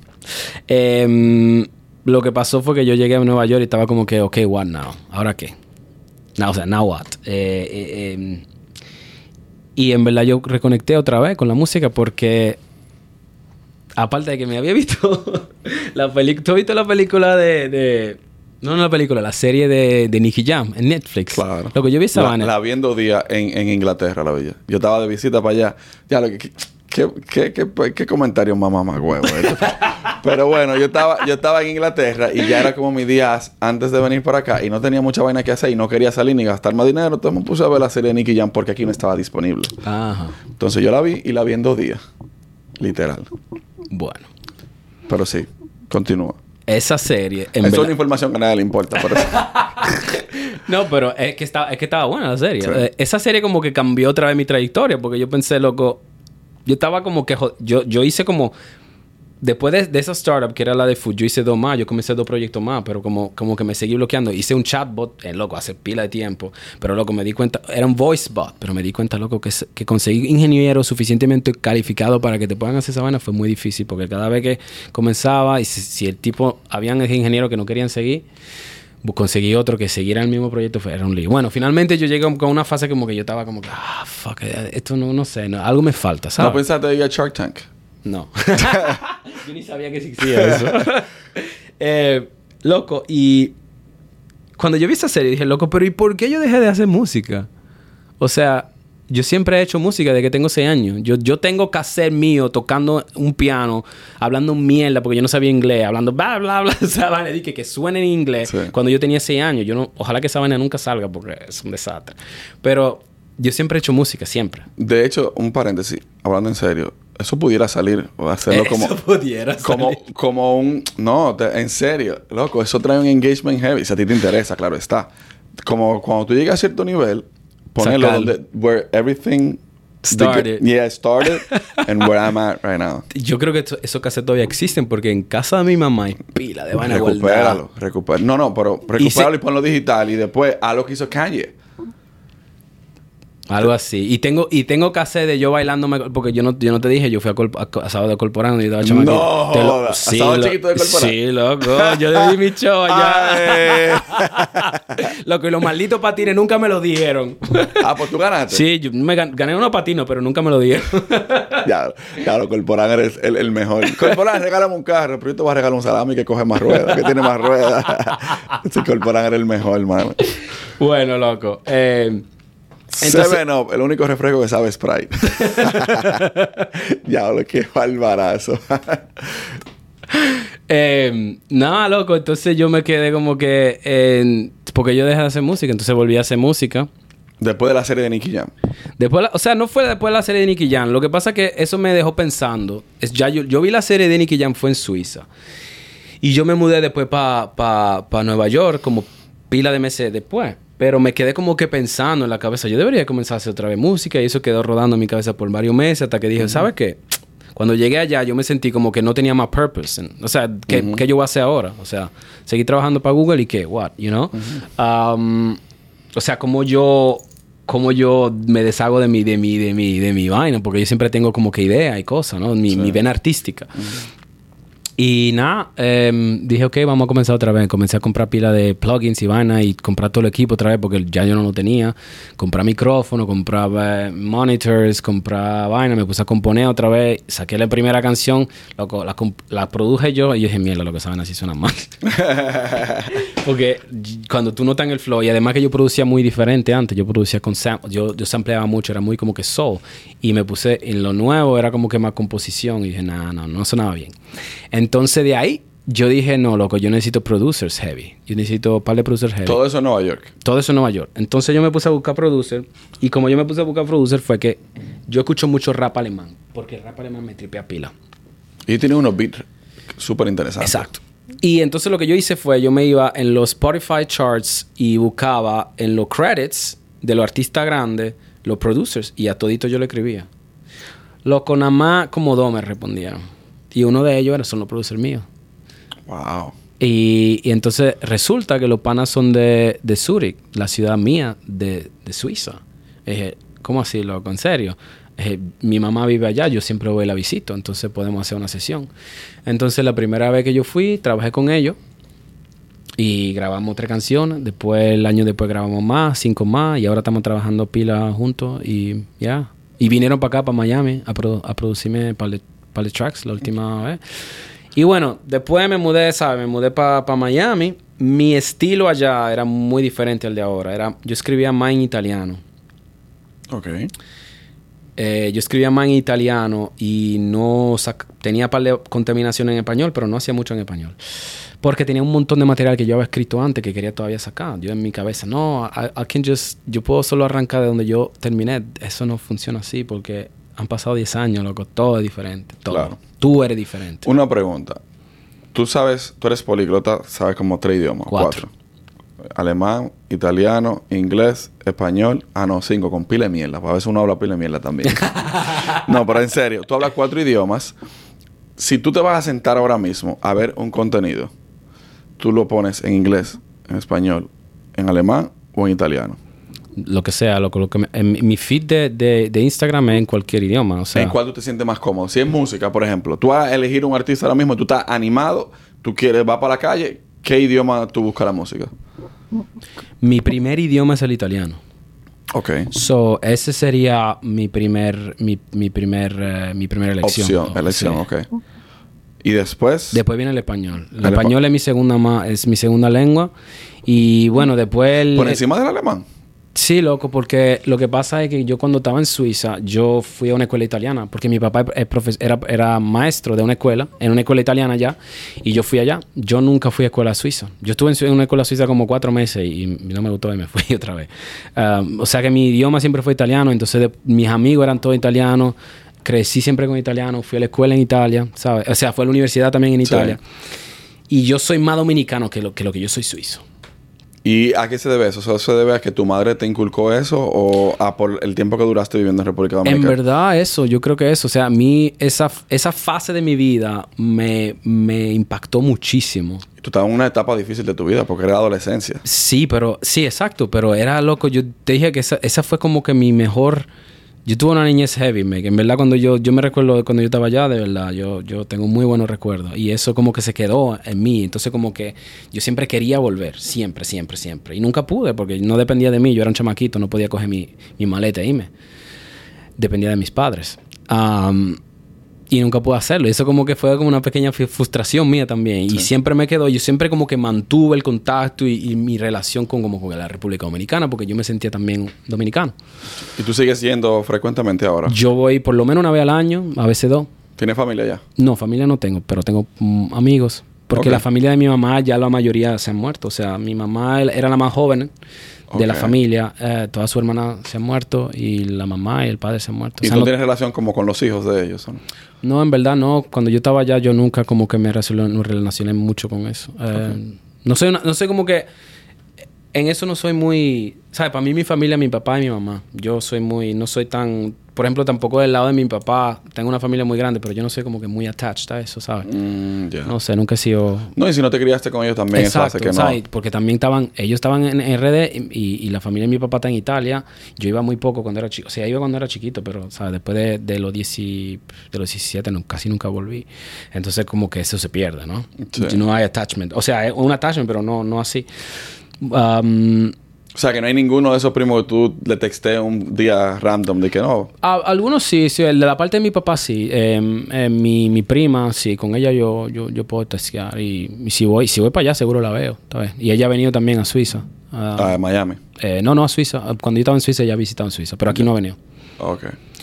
em, lo que pasó fue que yo llegué a Nueva York y estaba como que, ok, what now? ¿Ahora qué? No, o sea, now what? Eh, eh, em, y en verdad yo reconecté otra vez con la música porque... Aparte de que me había visto la película... ¿Tú has visto la película de... de no, no la película, la serie de, de Nicky Jam en Netflix?
Claro.
Lo que yo vi esa
La,
vaina.
la vi en dos días en, en Inglaterra, la vi. Yo estaba de visita para allá. Ya, lo que... ¿Qué, qué, qué, qué, qué comentario más mamá huevo esto? Pero bueno, yo estaba, yo estaba en Inglaterra y ya era como mis días antes de venir para acá y no tenía mucha vaina que hacer y no quería salir ni gastar más dinero. Entonces me puse a ver la serie de Nicky Jam porque aquí no estaba disponible.
Ajá.
Entonces yo la vi y la vi en dos días. Literal.
Bueno.
Pero sí, continúa.
Esa serie... En
Eso es
verdad-
una información que a nadie le importa. Pero
No, pero es que, estaba, es que estaba buena la serie.
Sí.
Eh, esa serie como que cambió otra vez mi trayectoria porque yo pensé, loco... Yo estaba como que... jo- Yo, yo hice como... Después de, de esa startup que era la de food, yo hice dos más. Yo comencé dos proyectos más, pero como, como que me seguí bloqueando. Hice un chatbot, eh, loco, hace pila de tiempo. Pero, loco, me di cuenta... Era un voice bot, pero me di cuenta, loco, que, se- que conseguir ingenieros suficientemente calificados para que te puedan hacer esa vaina fue muy difícil. Porque cada vez que comenzaba, y si, si el tipo... Habían ingenieros que no querían seguir... bu- Conseguí otro que siguiera el mismo proyecto, fue, era un lío. Bueno, finalmente yo llegué con una fase como que yo estaba como que, ah, fuck, eh, esto no, no sé, no, algo me falta,
¿no
¿sabes?
pensaste de ir a Shark Tank?
No. Yo ni sabía que existía eso. eh, loco, y cuando yo vi esa serie dije, loco, pero ¿y por qué yo dejé de hacer música? O sea, yo siempre he hecho música desde que tengo seis años. Yo, yo tengo cassette mío tocando un piano, hablando mierda porque yo no sabía inglés, hablando bla, bla, bla. Esa vaina dije que suena en inglés.
Sí.
Cuando yo tenía seis años. Yo no, ojalá que esa vaina nunca salga porque es un desastre. Pero yo siempre he hecho música, siempre.
De hecho, un paréntesis, hablando en serio, eso pudiera salir o hacerlo como...
Eso pudiera
como,
salir.
como un... No, te- en serio, loco, eso trae un engagement heavy. Si a ti te interesa, claro está. Como cuando tú llegas a cierto nivel, ponerlo
Sacar.
donde... Where everything...
Started.
Yeah, started and where I'm at right now.
Yo creo que eso- esos cassettes todavía existen porque en casa de mi mamá hay pila de vaina guardada.
Recupéralo, recupéralo. No, no, pero recupéralo y, ponlo digital y después haz lo que hizo Kanye.
Algo así. Y tengo, y tengo cassette de yo bailándome, porque yo no, yo no te dije, yo fui a, Col- a, a sábado de Corporano y estaba chamaquito.
No,
Te lo-
joda.
sí,
¿Sábado
lo-
chiquito de Corporano?
Sí, loco. Yo le di mi show allá.
Ay.
Loco, y los malditos patines nunca me lo dieron.
Ah, pues tú ganaste.
Sí, yo me gan- gané unos patinos, pero nunca me lo dieron.
Ya, claro, Corporán eres el, el mejor. Corporán, regálame un carro, pero yo te voy a regalar un salami que coge más ruedas, que tiene más ruedas. Sí, Corporán era el mejor, hermano.
Bueno, loco. Eh, entonces,
Seven Up, el único refresco que sabe Sprite. Diablo, qué barbarazo.
eh, nada, loco. Entonces yo me quedé como que... en- porque yo dejé de hacer música. Entonces volví a hacer música.
Después de la serie de Nicky Jam.
Después, la- o sea, no fue después de la serie de Nicky Jam. Lo que pasa es que eso me dejó pensando. Es, ya yo, yo vi la serie de Nicky Jam fue en Suiza. Y yo me mudé después para pa, pa Nueva York como pila de meses después. Pero me quedé como que pensando en la cabeza. Yo debería comenzar a hacer otra vez música. Y eso quedó rodando en mi cabeza por varios meses. Hasta que dije, ¿sabes qué? Cuando llegué allá, yo me sentí como que no tenía más purpose. En- o sea, ¿qué,
Ujú.
¿qué yo voy a hacer ahora? O sea, seguir trabajando para Google y qué, what, you know? Um, o sea, como yo, como yo me deshago de mi, de mi, de mi, de mi vaina, porque yo siempre tengo como que ideas y cosas, ¿no? Mi,
Sí.
mi vena artística. Y nada, em, dije, ok, vamos a comenzar otra vez. Comencé a comprar pila de plugins y vaina y comprar todo el equipo otra vez porque ya yo no lo tenía. Comprar micrófono, comprar monitors, comprar vaina. Me puse a componer otra vez. Saqué la primera canción, loco, la, comp- la produje yo y yo dije, mierda, lo que saben así suena mal. Porque cuando tú notas en el flow, y además que yo producía muy diferente antes, yo producía con samples, yo, yo sampleaba mucho, era muy como que soul. Y me puse en lo nuevo, era como que más composición. Y dije, no, no, no sonaba bien. Entonces de ahí, yo dije, no, loco, yo necesito producers heavy. Yo necesito un par de producers heavy.
Todo eso en Nueva York.
Todo eso en Nueva York. Entonces yo me puse a buscar producer. Y como yo me puse a buscar producer fue que yo escucho mucho rap alemán. Porque el rap alemán me tripea pila.
Y tiene unos beats súper interesantes.
Exacto. Y entonces lo que yo hice fue, yo me iba en los Spotify charts y buscaba en los credits de los artistas grandes, los producers, y a todito yo le escribía. Loco, nada más como dos me respondieron. Y uno de ellos era, son los producers míos.
Wow.
Y, y entonces resulta que los panas son de, de Zurich, la ciudad mía de, de Suiza. Dije, ¿cómo así, loco? ¿En serio? Dije, mi mamá vive allá, yo siempre voy y la visito, entonces podemos hacer una sesión. Entonces la primera vez que yo fui, trabajé con ellos y grabamos tres canciones. Después, el año después grabamos más, cinco más, y ahora estamos trabajando pila juntos y ya. Y vinieron para acá, para Miami, a, produ- a producirme par de, par de tracks la última vez. Y bueno, después me mudé, ¿sabes? Me mudé para pa Miami. Mi estilo allá era muy diferente al de ahora. Era, yo escribía más en italiano.
Ok.
Eh, yo escribía más en italiano y no sac- tenía par de contaminación en español, pero no hacía mucho en español. Porque tenía un montón de material que yo había escrito antes que quería todavía sacar. Yo en mi cabeza, no, I, I can just, yo puedo solo arrancar de donde yo terminé. Eso no funciona así porque han pasado diez años, loco. Todo es diferente. Todo.
Claro.
Tú eres diferente.
Una pregunta. Tú sabes, tú eres políglota, sabes como tres idiomas.
Cuatro.
Alemán, italiano, inglés, español. Ah, no, cinco, con pila de mierda. A veces uno habla pila de mierda también. No, pero en serio, tú hablas cuatro idiomas. Si tú te vas a sentar ahora mismo a ver un contenido, tú lo pones en inglés, en español, en alemán o en italiano.
Lo que sea, loco. Lo que me- en mi- mi feed de, de, de Instagram es en cualquier idioma. O sea,
¿En cuál tú te sientes más cómodo? Si es música, por ejemplo, tú vas a elegir un artista ahora mismo, tú estás animado, tú quieres, vas para la calle, ¿qué idioma tú buscas la música?
mi primer idioma es el italiano.
Ok.
So, ese sería mi primer, mi, mi primer, eh, mi primera elección.
Opción,
¿no?
elección,
Sí.
ok. Y después...
Después viene el español. El,
El
español
espa-
es mi segunda ma- es mi segunda lengua. Y bueno, después el...
¿Por encima del alemán?
Sí, loco, porque lo que pasa es que yo cuando estaba en Suiza, yo fui a una escuela italiana, porque mi papá es profe- era, era maestro de una escuela, en una escuela italiana allá, y yo fui allá. Yo nunca fui a escuela suiza. Yo estuve en una escuela suiza como cuatro meses y no me gustó y me fui otra vez. Um, o sea que mi idioma siempre fue italiano, entonces de, mis amigos eran todos italianos, crecí siempre con italiano, fui a la escuela en Italia, ¿sabes? O sea, fui a la universidad también en Italia. Sí. Y yo soy más dominicano que lo que, lo que yo soy suizo.
¿Y a qué se debe eso? ¿Eso se debe a que tu madre te inculcó eso o a por el tiempo que duraste viviendo en República Dominicana?
En verdad eso, yo creo que eso. O sea, a mí esa, esa fase de mi vida me, me impactó muchísimo.
Tú estabas en una etapa difícil de tu vida porque era adolescencia.
Sí, pero... Sí, exacto. Pero era loco. Yo te dije que esa, esa fue como que mi mejor... Yo tuve una niñez heavy, me, en verdad cuando yo, yo me recuerdo cuando yo estaba allá, de verdad, yo, yo tengo muy buenos recuerdos y eso como que se quedó en mí, entonces como que yo siempre quería volver, siempre, siempre, siempre, y nunca pude porque no dependía de mí, yo era un chamaquito, no podía coger mi, mi maleta e irme, dependía de mis padres. Um, Y nunca pude hacerlo. Y eso como que fue como una pequeña frustración mía también. Sí. Y siempre me quedó... Yo siempre como que mantuve el contacto y, y mi relación con, como con la República Dominicana porque yo me sentía también dominicano.
¿Y tú sigues yendo frecuentemente ahora?
Yo voy por lo menos una vez al año, a veces dos.
¿Tienes familia ya?
No, familia no tengo, pero tengo mm, amigos. Porque okay. La familia de mi mamá ya la mayoría se han muerto. O sea, mi mamá era la más joven de okay. la familia. Eh, todas sus hermanas se han muerto y la mamá y el padre se han muerto.
¿Y
o sea,
tú
no
tienes relación como con los hijos de ellos? ¿No?
No, en verdad no. Cuando yo estaba allá, yo nunca como que me relacioné, relacioné mucho con eso. Eh, okay. No soy una, no soy como que... En eso no soy muy... ¿Sabes? Para mí mi familia, mi papá y mi mamá. Yo soy muy... No soy tan... Por ejemplo, tampoco del lado de mi papá. Tengo una familia muy grande, pero yo no soy como que muy attached a eso, ¿sabes? Mm, yeah. No sé, nunca he sido...
No, y si no te criaste con ellos también,
exacto,
eso hace que
¿sabes?
no...
Porque también estaban... Ellos estaban en R D y, y la familia de mi papá está en Italia. Yo iba muy poco cuando era chico. O sea, iba cuando era chiquito, pero, ¿sabes? Después de, de, los, diez, de los diecisiete no, casi nunca volví. Entonces, como que eso se pierde, ¿no? Sí. No hay attachment. O sea, hay un attachment, pero no, no así. Um,
o sea, que no hay ninguno de esos primos que tú le textees un día random de que no.
A, algunos sí, sí. El de la parte de mi papá sí. Eh, eh, mi, mi prima, sí. Con ella yo, yo, yo puedo textear. Y, y si voy si voy para allá, seguro la veo. ¿Sabes? Y ella ha venido también a Suiza. Uh,
a Miami.
Eh, no, no a Suiza. Cuando yo estaba en Suiza, ella ha visitado en Suiza. Pero aquí no ha venido.
Ok.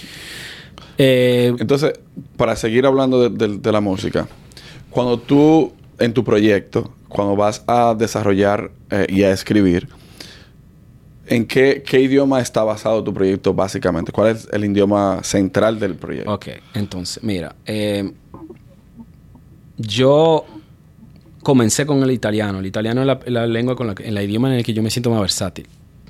Eh,
Entonces, para seguir hablando de, de, de la música. Cuando tú, en tu proyecto, cuando vas a desarrollar eh, y a escribir... ¿En qué, qué idioma está basado tu proyecto básicamente? ¿Cuál es el idioma central del proyecto?
Ok, entonces, mira. Eh, yo comencé con el italiano. El italiano es la, la lengua con la que, el idioma en el que yo me siento más versátil.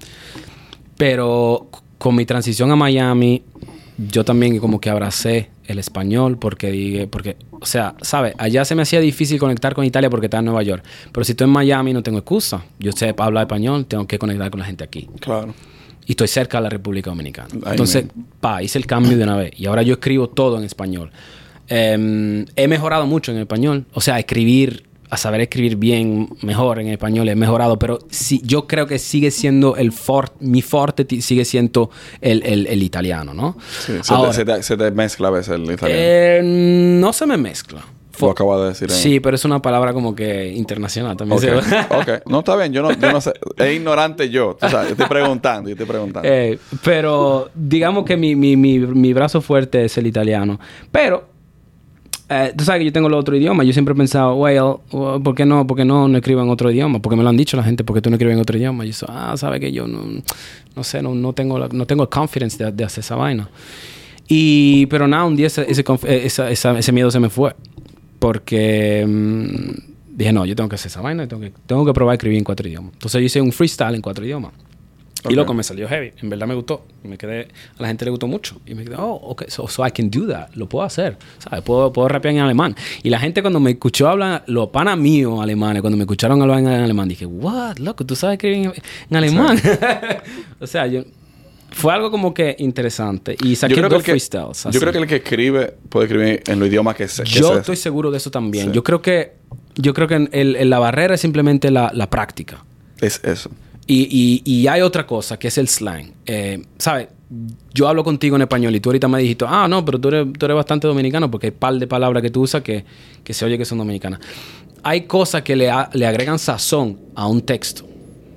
Pero con mi transición a Miami, yo también como que abracé el español porque dije, porque, o sea, ¿sabes? Allá se me hacía difícil conectar con Italia porque estaba en Nueva York. Pero si estoy en Miami no tengo excusa. Yo sé hablar español, tengo que conectar con la gente aquí.
Claro.
Y estoy cerca de la República Dominicana. Ay, entonces, man. pa, hice el cambio de una vez. Y ahora yo escribo todo en español. Eh, he mejorado mucho en español. O sea, escribir, a saber escribir bien, mejor en español, he mejorado. Pero sí, yo creo que sigue siendo el forte, mi forte sigue siendo el, el, el italiano, ¿no?
Sí, se, ahora, te, se, te, se te mezcla a veces el italiano.
Eh, no se me mezcla.
Lo acabo de decir.
Sí, pero es una palabra como que internacional también.
Ok, okay. No, está bien. Yo no, yo no sé. Es ignorante yo. Tú sabes, yo estoy preguntando. Yo estoy preguntando.
Eh, pero digamos que mi, mi, mi, mi brazo fuerte es el italiano. Pero... Eh, tú sabes que yo tengo el otro idioma. Yo siempre he pensado, well, ¿por qué no? ¿Por qué no, no escribo en otro idioma? Porque me lo han dicho la gente, ¿por qué tú no escribes en otro idioma? Y yo, ah, sabes que yo no, no sé, no, no tengo la, no tengo el confidence de, de hacer esa vaina. Y, pero nada, un día ese, ese, esa, esa, ese miedo se me fue. Porque mmm, dije, no, yo tengo que hacer esa vaina, tengo que, tengo que probar a escribir en cuatro idiomas. Entonces yo hice un freestyle en cuatro idiomas. Okay. Y loco, me salió heavy. En verdad me gustó. Y me quedé... A la gente le gustó mucho. Y me quedé... Oh, ok. So, so I can do that. Lo puedo hacer. ¿Sabes? Puedo, puedo rapear en alemán. Y la gente cuando me escuchó hablar... Los panas míos alemanes... Cuando me escucharon hablar en alemán... Dije... What? Loco, ¿tú sabes escribir en, en alemán? Sí. O sea, yo... Fue algo como que interesante. Y saqué dos freestyles.
Yo creo que el que escribe... Puede escribir en los idiomas que se... Que
yo
se
estoy seguro de eso también. Sí. Yo creo que... Yo creo que el, el, la barrera es simplemente la, la práctica.
Es eso.
Y, y, y hay otra cosa que es el slang. Eh, ¿Sabes? Yo hablo contigo en español y tú ahorita me dijiste, ah, no, pero tú eres, tú eres bastante dominicano porque hay un par de palabras que tú usas que, que se oye que son dominicanas. Hay cosas que le, a, le agregan sazón a un texto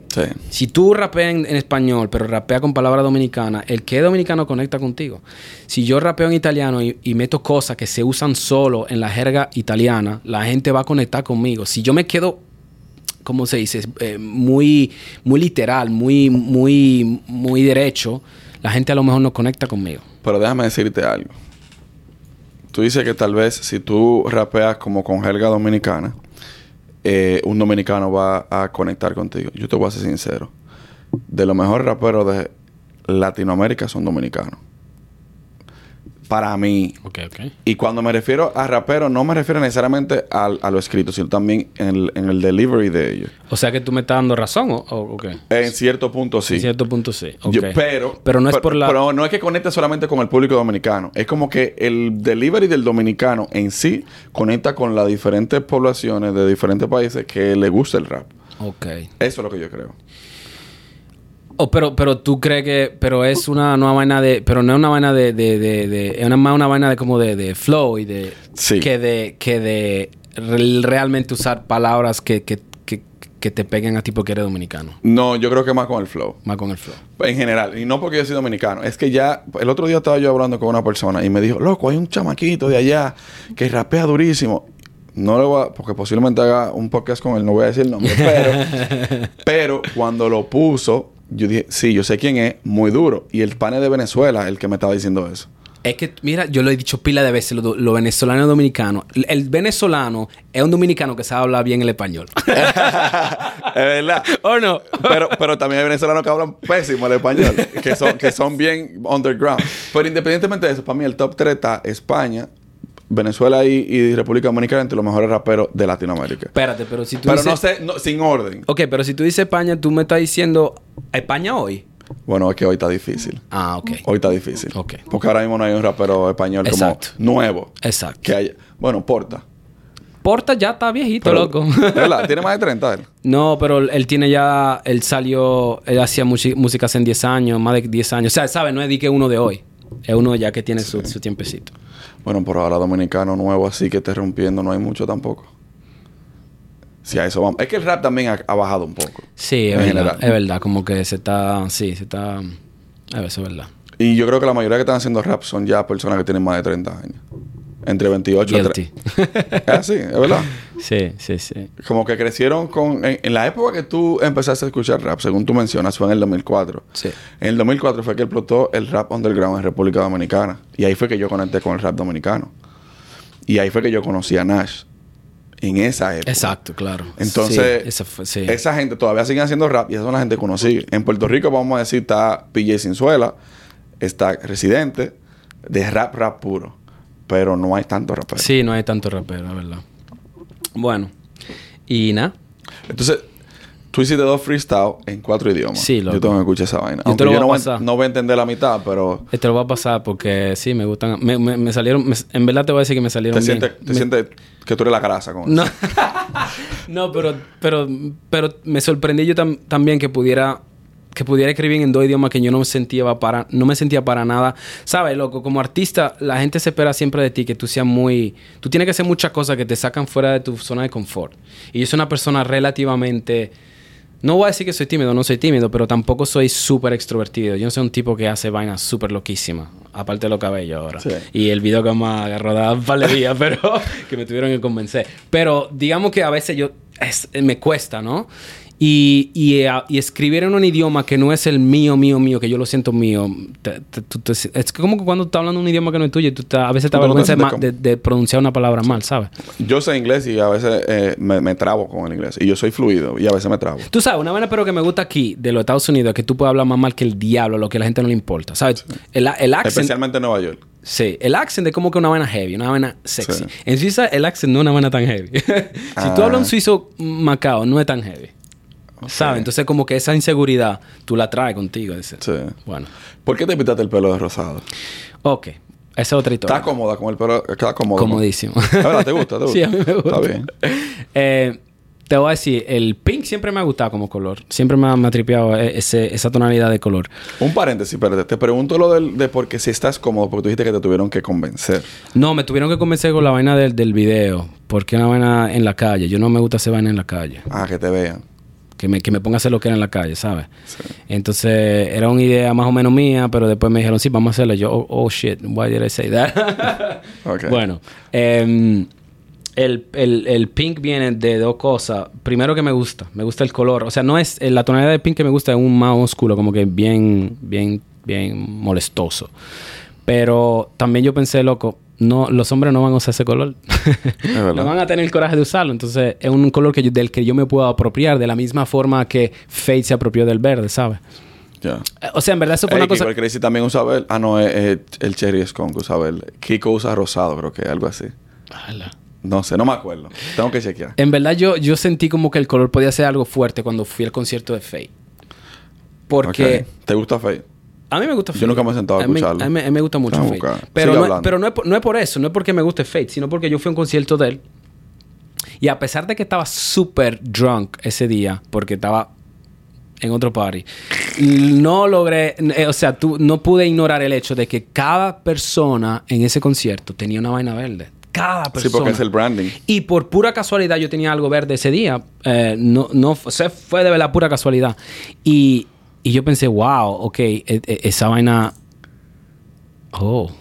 Sí.
Si tú rapeas en, en español, pero rapeas con palabras dominicanas, el que es dominicano conecta contigo. Si yo rapeo en italiano y, y meto cosas que se usan solo en la jerga italiana, la gente va a conectar conmigo. Si yo me quedo, ¿cómo se dice? Eh, muy, muy literal, muy, muy, muy derecho, la gente a lo mejor no conecta conmigo.
Pero déjame decirte algo. Tú dices que tal vez si tú rapeas como con jerga dominicana, eh, un dominicano va a conectar contigo. Yo te voy a ser sincero. De los mejores raperos de Latinoamérica son dominicanos. Para mí.
Ok, ok.
Y cuando me refiero a rapero, no me refiero necesariamente al, a lo escrito, sino también en el, en el delivery de ellos.
O sea que tú me estás dando razón, ¿o, o qué?
En cierto punto sí.
En cierto punto sí. Okay.
Yo, pero,
pero no es
pero,
por la...
Pero no es que conecte solamente con el público dominicano. Es como que el delivery del dominicano en sí conecta con las diferentes poblaciones de diferentes países que le gusta el rap.
Ok.
Eso es lo que yo creo.
Oh, pero, pero tú crees que... Pero es una, una vaina de... Pero no es una vaina de... de, de, de es una, más una vaina de como de, de flow y de...
Sí.
Que de... Que de re- realmente usar palabras que, que, que, que te peguen a ti porque eres dominicano.
No, yo creo que más con el flow.
Más con el flow.
En general. Y no porque yo soy dominicano. Es que ya... El otro día estaba yo hablando con una persona y me dijo... Loco, hay un chamaquito de allá que rapea durísimo. No le voy a... Porque posiblemente haga un podcast con él. No voy a decir el nombre. Pero... pero cuando lo puso... Yo dije, sí, yo sé quién es, muy duro. Y el pane de Venezuela, el que me estaba diciendo eso.
Es que, mira, yo lo he dicho pila de veces, lo, lo venezolano y dominicano. El venezolano es un dominicano que sabe hablar bien el español.
Es verdad.
¿O no?
Pero, pero también hay venezolanos que hablan pésimo el español. Que son, que son bien underground. Pero independientemente de eso, para mí el top tres está España, Venezuela y, y República Dominicana entre los mejores raperos de Latinoamérica.
Espérate, pero si tú
Pero
dices...
no sé, no, sin orden.
Ok, pero si tú dices España, tú me estás diciendo España hoy.
Bueno, es que hoy está difícil.
Ah, ok.
Hoy está difícil.
Ok.
Porque ahora mismo no hay un rapero español
Exacto.
como nuevo.
Exacto.
Que haya. Bueno, Porta.
Porta ya está viejito,
Pero,
loco.
¿verdad? ¿Tiene más de treinta él?
No, pero él tiene ya... Él salió... Él hacía musi- música hace diez años, más de diez años. O sea, ¿sabes? No es de que uno de hoy. Es uno ya que tiene su, su tiempecito.
Bueno, pero ahora dominicano nuevo así que esté rompiendo no hay mucho tampoco. Si a eso vamos. Es que el rap también ha, ha bajado un poco.
Sí, es
en
verdad.
general.
Es verdad. Como que se está... Sí, se está... A ver, eso es verdad.
Y yo creo que la mayoría que están haciendo rap son ya personas que tienen más de treinta años. Entre veintiocho y
Guilty.
treinta. Es así, es verdad.
Sí, sí, sí.
Como que crecieron con... En, en la época que tú empezaste a escuchar rap, según tú mencionas, fue en el dos mil cuatro.
Sí.
En el dos mil cuatro fue que explotó el rap underground en República Dominicana. Y ahí fue que yo conecté con el rap dominicano. Y ahí fue que yo conocí a Nash. En esa época.
Exacto, claro.
Entonces,
Sí, esa, fue, sí.
esa gente todavía sigue haciendo rap y esa es la gente que uno sigue. En Puerto Rico, vamos a decir, está P J Sinzuela, está Residente, de rap, rap puro. Pero no hay tanto rapero.
Sí, no hay tanto rapero, es verdad. Bueno. Y nada.
Entonces, tú hiciste dos freestyle en cuatro idiomas.
Sí, loco.
Yo tengo que escuchar esa vaina.
Yo te
Aunque
lo
yo
voy
no
a
voy,
pasar.
no voy a entender la mitad, pero...
Te lo voy a pasar porque sí, me gustan. Me, me, me salieron... me- en verdad te voy a decir que me salieron
Te
bien.
sientes, te
Me-
sientes que tú eres la grasa con
No.
eso.
No, pero, pero, pero me sorprendí yo tam- también que pudiera... Que pudiera escribir en dos idiomas que yo no me sentía para... No me sentía para nada... ¿Sabes, loco? Como artista, la gente se espera siempre de ti que tú seas muy... Tú tienes que hacer muchas cosas que te sacan fuera de tu zona de confort. Y yo soy una persona relativamente... No voy a decir que soy tímido, no soy tímido, pero tampoco soy súper extrovertido. Yo no soy un tipo que hace vainas súper loquísimas. Aparte de los cabellos ahora.
Sí.
Y el video que me agarró de un par de días, pero que me tuvieron que convencer. Pero digamos que a veces yo... es- me cuesta, ¿no? Y, y, eh, y escribir en un idioma que no es el mío, mío, mío, que yo lo siento mío. te- te- tú te- es como que cuando estás hablando un idioma que no es tuyo, y tú te- a veces te
Tú no te
avergüenzas
sientes
ma-
como-
de, de pronunciar una palabra mal, ¿sabes?
Yo sé inglés y a veces eh, me, me trabo con el inglés. Y yo soy fluido y a veces me trabo.
Tú sabes, una vaina pero que me gusta aquí de los Estados Unidos es que tú puedes hablar más mal que el diablo, lo que a la gente no le importa. ¿Sabes? El, el accent...
Especialmente en Nueva York.
Sí, el accent es como que una vaina heavy, una vaina sexy.
Sí.
En Suiza el accent no es una vaina tan heavy. Si
Ah.
tú hablas un suizo macao, no es tan heavy. ¿Sabes? Entonces como que esa inseguridad tú la traes contigo. Dice.
Sí.
Bueno.
¿Por qué te pintaste el pelo de rosado?
Ok. Esa es otra historia.
¿Estás cómoda con el pelo? ¿Estás cómoda?
Comodísimo.
¿La verdad? ¿Te gusta? ¿Te gusta?
Sí, a mí me gusta.
Está bien.
Eh, te voy a decir, el pink siempre me ha gustado como color. Siempre me ha, me ha tripeado ese, esa tonalidad de color.
Un paréntesis, espérate. Te pregunto lo del, de por qué si estás cómodo, porque tú dijiste que te tuvieron que convencer.
No, me tuvieron que convencer con la vaina del, del video. Porque una vaina en la calle. Yo no me gusta hacer vaina en la calle.
Ah, que te vean.
que me, que me ponga a hacer lo que era en la calle, ¿sabes?
Sí.
Entonces, era una idea más o menos mía, pero después me dijeron, sí, vamos a hacerlo. Yo, oh, oh shit, why did I say that?
Okay.
Bueno, eh, el, el, el pink viene de dos cosas. Primero que me gusta, me gusta el color. O sea, no es, la tonalidad de pink que me gusta es un más oscuro, como que bien, bien, bien molestoso. Pero también yo pensé, loco, no, los hombres no van a usar ese color. No van a tener el coraje de usarlo. Entonces, es un color que yo, del que yo me puedo apropiar de la misma forma que Fate se apropió del verde, ¿sabes?
Ya.
Yeah. O sea, en verdad eso fue
Hey,
una cosa...
Kiko, el Crazy también usa verde. Ah, no, es, es el Cherry Skunk usa verde. Kiko usa rosado, creo que algo así.
Ala.
No sé, no me acuerdo. Tengo que chequear.
En verdad, yo, yo sentí como que el color podía ser algo fuerte cuando fui al concierto de Fate. Porque...
Okay. ¿Te gusta Fate?
A mí me gusta
Yo
Fate.
nunca me he sentado a escucharlo.
A mí, a mí me gusta mucho
Vamos
Fate.
acá.
Pero,
Sigue
no,
hablando.
pero no, es, por- no es por eso. No es porque me guste Fate. Sino porque yo fui a un concierto de él. Y a pesar de que estaba súper drunk ese día. Porque estaba en otro party. No logré... eh, o sea, tú, no pude ignorar el hecho de que cada persona en ese concierto tenía una vaina verde. Cada persona.
Sí, porque es el branding.
Y por pura casualidad yo tenía algo verde ese día. Eh, no, no, o sea, fue de verdad pura casualidad. Y, y yo pensé, wow, ok, e- e- esa vaina... Oh.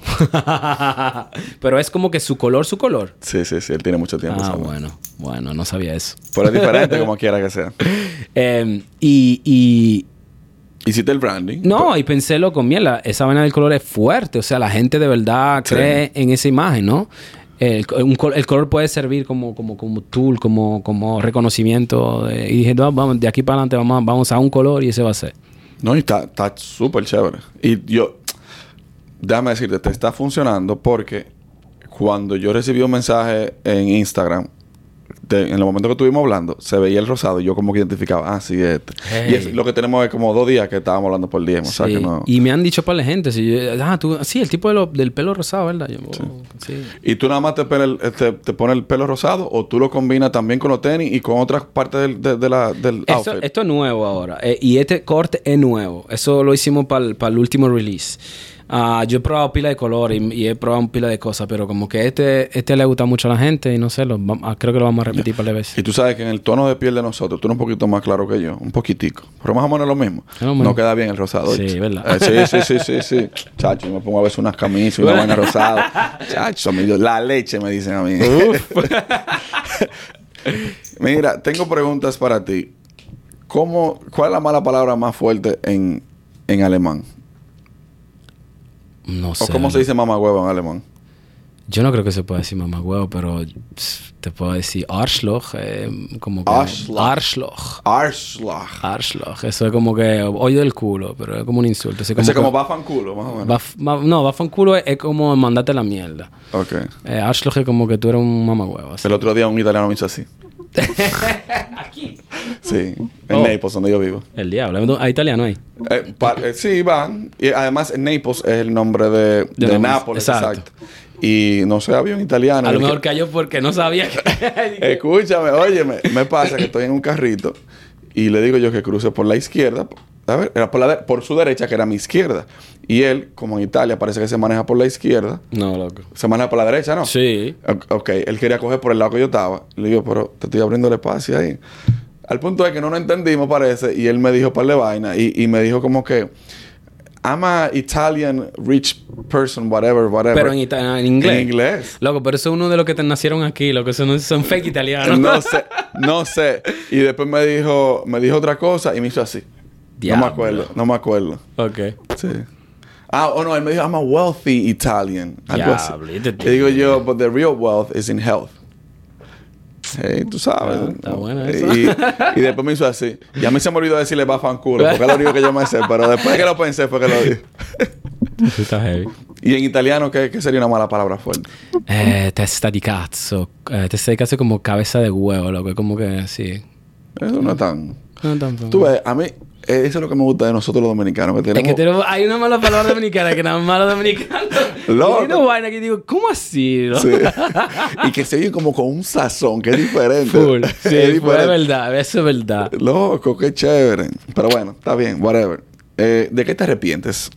Pero es como que su color, su color.
Sí, sí, sí. Él tiene mucho tiempo.
Ah,
¿sabes?
bueno. Bueno, no sabía eso.
Pero es diferente como quiera que sea.
Eh, y... y
Hiciste el branding.
no, y pensé, loco, mierda, esa vaina del color es fuerte. O sea, la gente de verdad
Sí.
cree en esa imagen, ¿no? El, un col- el color puede servir como, como, como tool, como, como reconocimiento. de- y dije, no, vamos, de aquí para adelante vamos, a- vamos a un color y ese va a ser.
No, y está está súper chévere. Y yo, déjame decirte, te está funcionando porque cuando yo recibí un mensaje en Instagram, de- en el momento que estuvimos hablando, se veía el rosado y yo como que identificaba, ah, sí, este.
Hey.
Y es, lo que tenemos es como dos días que estábamos hablando por día. O sea,
Sí.
que no...
Y me han dicho para la gente, si yo- ah, tú, sí, el tipo de lo- del pelo rosado, ¿verdad? Yo, oh, sí.
¿Y tú nada más te, pone el, te, te pones el pelo rosado o tú lo combinas también con los tenis y con otras partes del, de, de la, del
Esto,
outfit?
esto es nuevo ahora. Eh, y este corte es nuevo. Eso lo hicimos para el último release. Ah, yo he probado pila de colores y, y he probado un pila de cosas, pero como que este, este le gusta mucho a la gente y no sé, lo, vam- ah, creo que lo vamos a repetir para la vez.
Y tú sabes que en el tono de piel de nosotros, tú eres un poquito más claro que yo, un poquitico. Pero más o menos lo mismo.
Es lo mismo.
No queda bien el rosado.
Sí,
¿oíste?
¿verdad?
Eh, sí, sí, sí, sí, sí. Chacho, yo me pongo a veces unas camisas y una vaina rosada. Chacho, mi Dios, la leche me dicen a mí. Mira, tengo preguntas para ti. ¿Cómo, ¿Cuál es la mala palabra más fuerte en, en alemán?
No sé.
¿O cómo se dice mamagüevo en alemán?
Yo no creo que se pueda decir mamá huevo, pero pss, te puedo decir Arschloch. Eh, como que
Arschloch.
Arschloch.
Arschloch.
Arschloch. Eso es como que hoyo del culo, pero es como un insulto. Así
Ese es como
que-
bafan culo, más o menos.
Baf- ma- no, bafan culo es, es como mandarte la mierda.
Ok.
Eh, Arschloch es como que tú eres un mamagüevo. así.
El otro día un italiano me hizo así.
Aquí.
Sí, en
Oh.
Naples, donde yo vivo.
El diablo. Hay italiano ahí.
Eh, pa- eh, sí, van. Y además, Naples es el nombre de, de,
De
Nápoles,
Nápoles,
exacto. Y no sé, había un italiano.
A lo
el
mejor
que-
cayó porque no sabía que...
Escúchame, óyeme. Me pasa que estoy en un carrito y le digo yo que cruce por la izquierda. A ver, era por, la de- por su derecha, que era mi izquierda. Y él, como en Italia, parece que se maneja por la izquierda.
No, loco.
Se maneja por la derecha, ¿no?
Sí.
O- Ok, él quería coger por el lado que yo estaba. Le digo, pero te estoy abriendo el espacio ahí. Al punto de que no nos entendimos, parece, y él me dijo par de vaina, y, y me dijo como que, I'm a Italian rich person, whatever, whatever.
Pero en, ita- en inglés.
En inglés.
Loco, pero eso es uno de los que te nacieron aquí, loco. Eso no son fake italianos.
No sé, no sé. Y después me dijo, me dijo otra cosa y me hizo así.
Diablo.
No me acuerdo, no me acuerdo.
Ok.
Sí. Ah, o no, él me dijo, I'm a wealthy Italian. Algo así.
Diablo, este
Y digo yo, but the real wealth is in health. Hey, tú sabes.
Ah, está bueno
Y,
eso.
y después me hizo así. Y a mí se me olvidó decirle va fan culo, porque es lo único que yo me sé. Pero después que lo pensé fue que lo dije.
Eso está heavy.
Y en italiano, ¿qué, qué sería una mala palabra fuerte?
Eh, testa di cazzo. Eh, testa di cazzo es como cabeza de huevo, loco. Es como que sí.
Eso no es tan...
No tan
Tú ves, a mí, eh, eso es lo que me gusta de nosotros los dominicanos. Que
Es
tenemos...
que tenemos, hay una mala palabra dominicana que nada más los dominicanos.
Loco.
Y hay una vaina que digo, ¿cómo así? No?
Sí. Y que se oye como con un sazón que es diferente.
Full. Sí,
Es
full, es
diferente.
verdad. Eso es verdad.
Loco, qué chévere. Pero bueno, está bien, whatever. Eh, ¿De qué te arrepientes?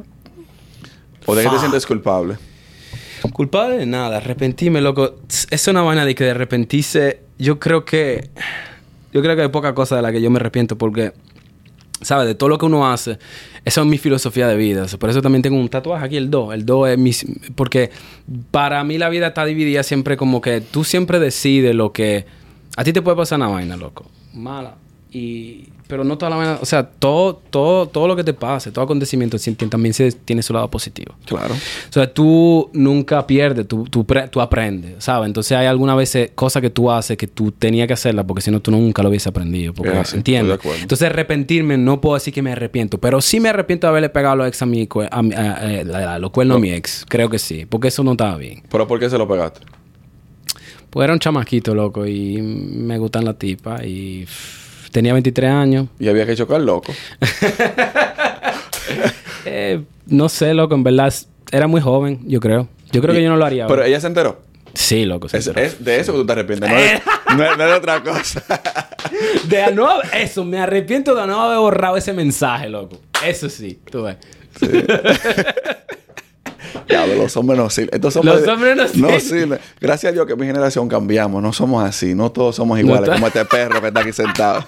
¿O de qué te
Fuck.
sientes culpable?
Culpable de nada. Arrepentirme, loco. Es una vaina de que de arrepentirse... Yo creo que... yo creo que hay poca cosa de la que yo me arrepiento porque, ¿sabes? De todo lo que uno hace, esa es mi filosofía de vida. Por eso también tengo un tatuaje aquí, el do. El do es mi... Porque para mí la vida está dividida siempre como que tú siempre decides lo que... A ti te puede pasar una vaina, loco. Mala. Y... Pero no toda la vaina... O sea, todo, todo, todo lo que te pase, todo acontecimiento también se, tiene su lado positivo.
Claro.
O sea, tú nunca pierdes, tú, tú, pre, tú aprendes, ¿sabes? Entonces hay algunas veces cosas que tú haces que tú tenías que hacerlas porque si no tú nunca lo hubiese aprendido. Porque,
yeah, sí,
¿entiendes? Entonces arrepentirme, no puedo decir que me arrepiento, pero sí me arrepiento de haberle pegado a los ex a mi, a, a, a, a los cuernos no. a mi ex. Creo que sí, porque eso no estaba bien.
¿Pero por qué se lo pegaste?
Pues era un chamaquito, loco, y me gustan las tipas y... Pff, tenía veintitrés años.
¿Y había que chocar, loco?
eh, no sé, loco. En verdad, era muy joven, yo creo. Yo creo y, que yo no lo haría.
¿Pero
ahora.
ella se enteró?
Sí, loco. Se
es,
enteró.
Es de eso que tú te arrepientes. No, es, no, es, no es de otra cosa.
De no... Eso, me arrepiento de no haber borrado ese mensaje, loco. Eso sí, tú ves. Sí.
Ya, los hombres no sirven. Estos hombres
los hombres no sirven.
No sirven. Gracias a Dios que mi generación cambiamos. No somos así. No todos somos iguales. No como este perro que está aquí sentado.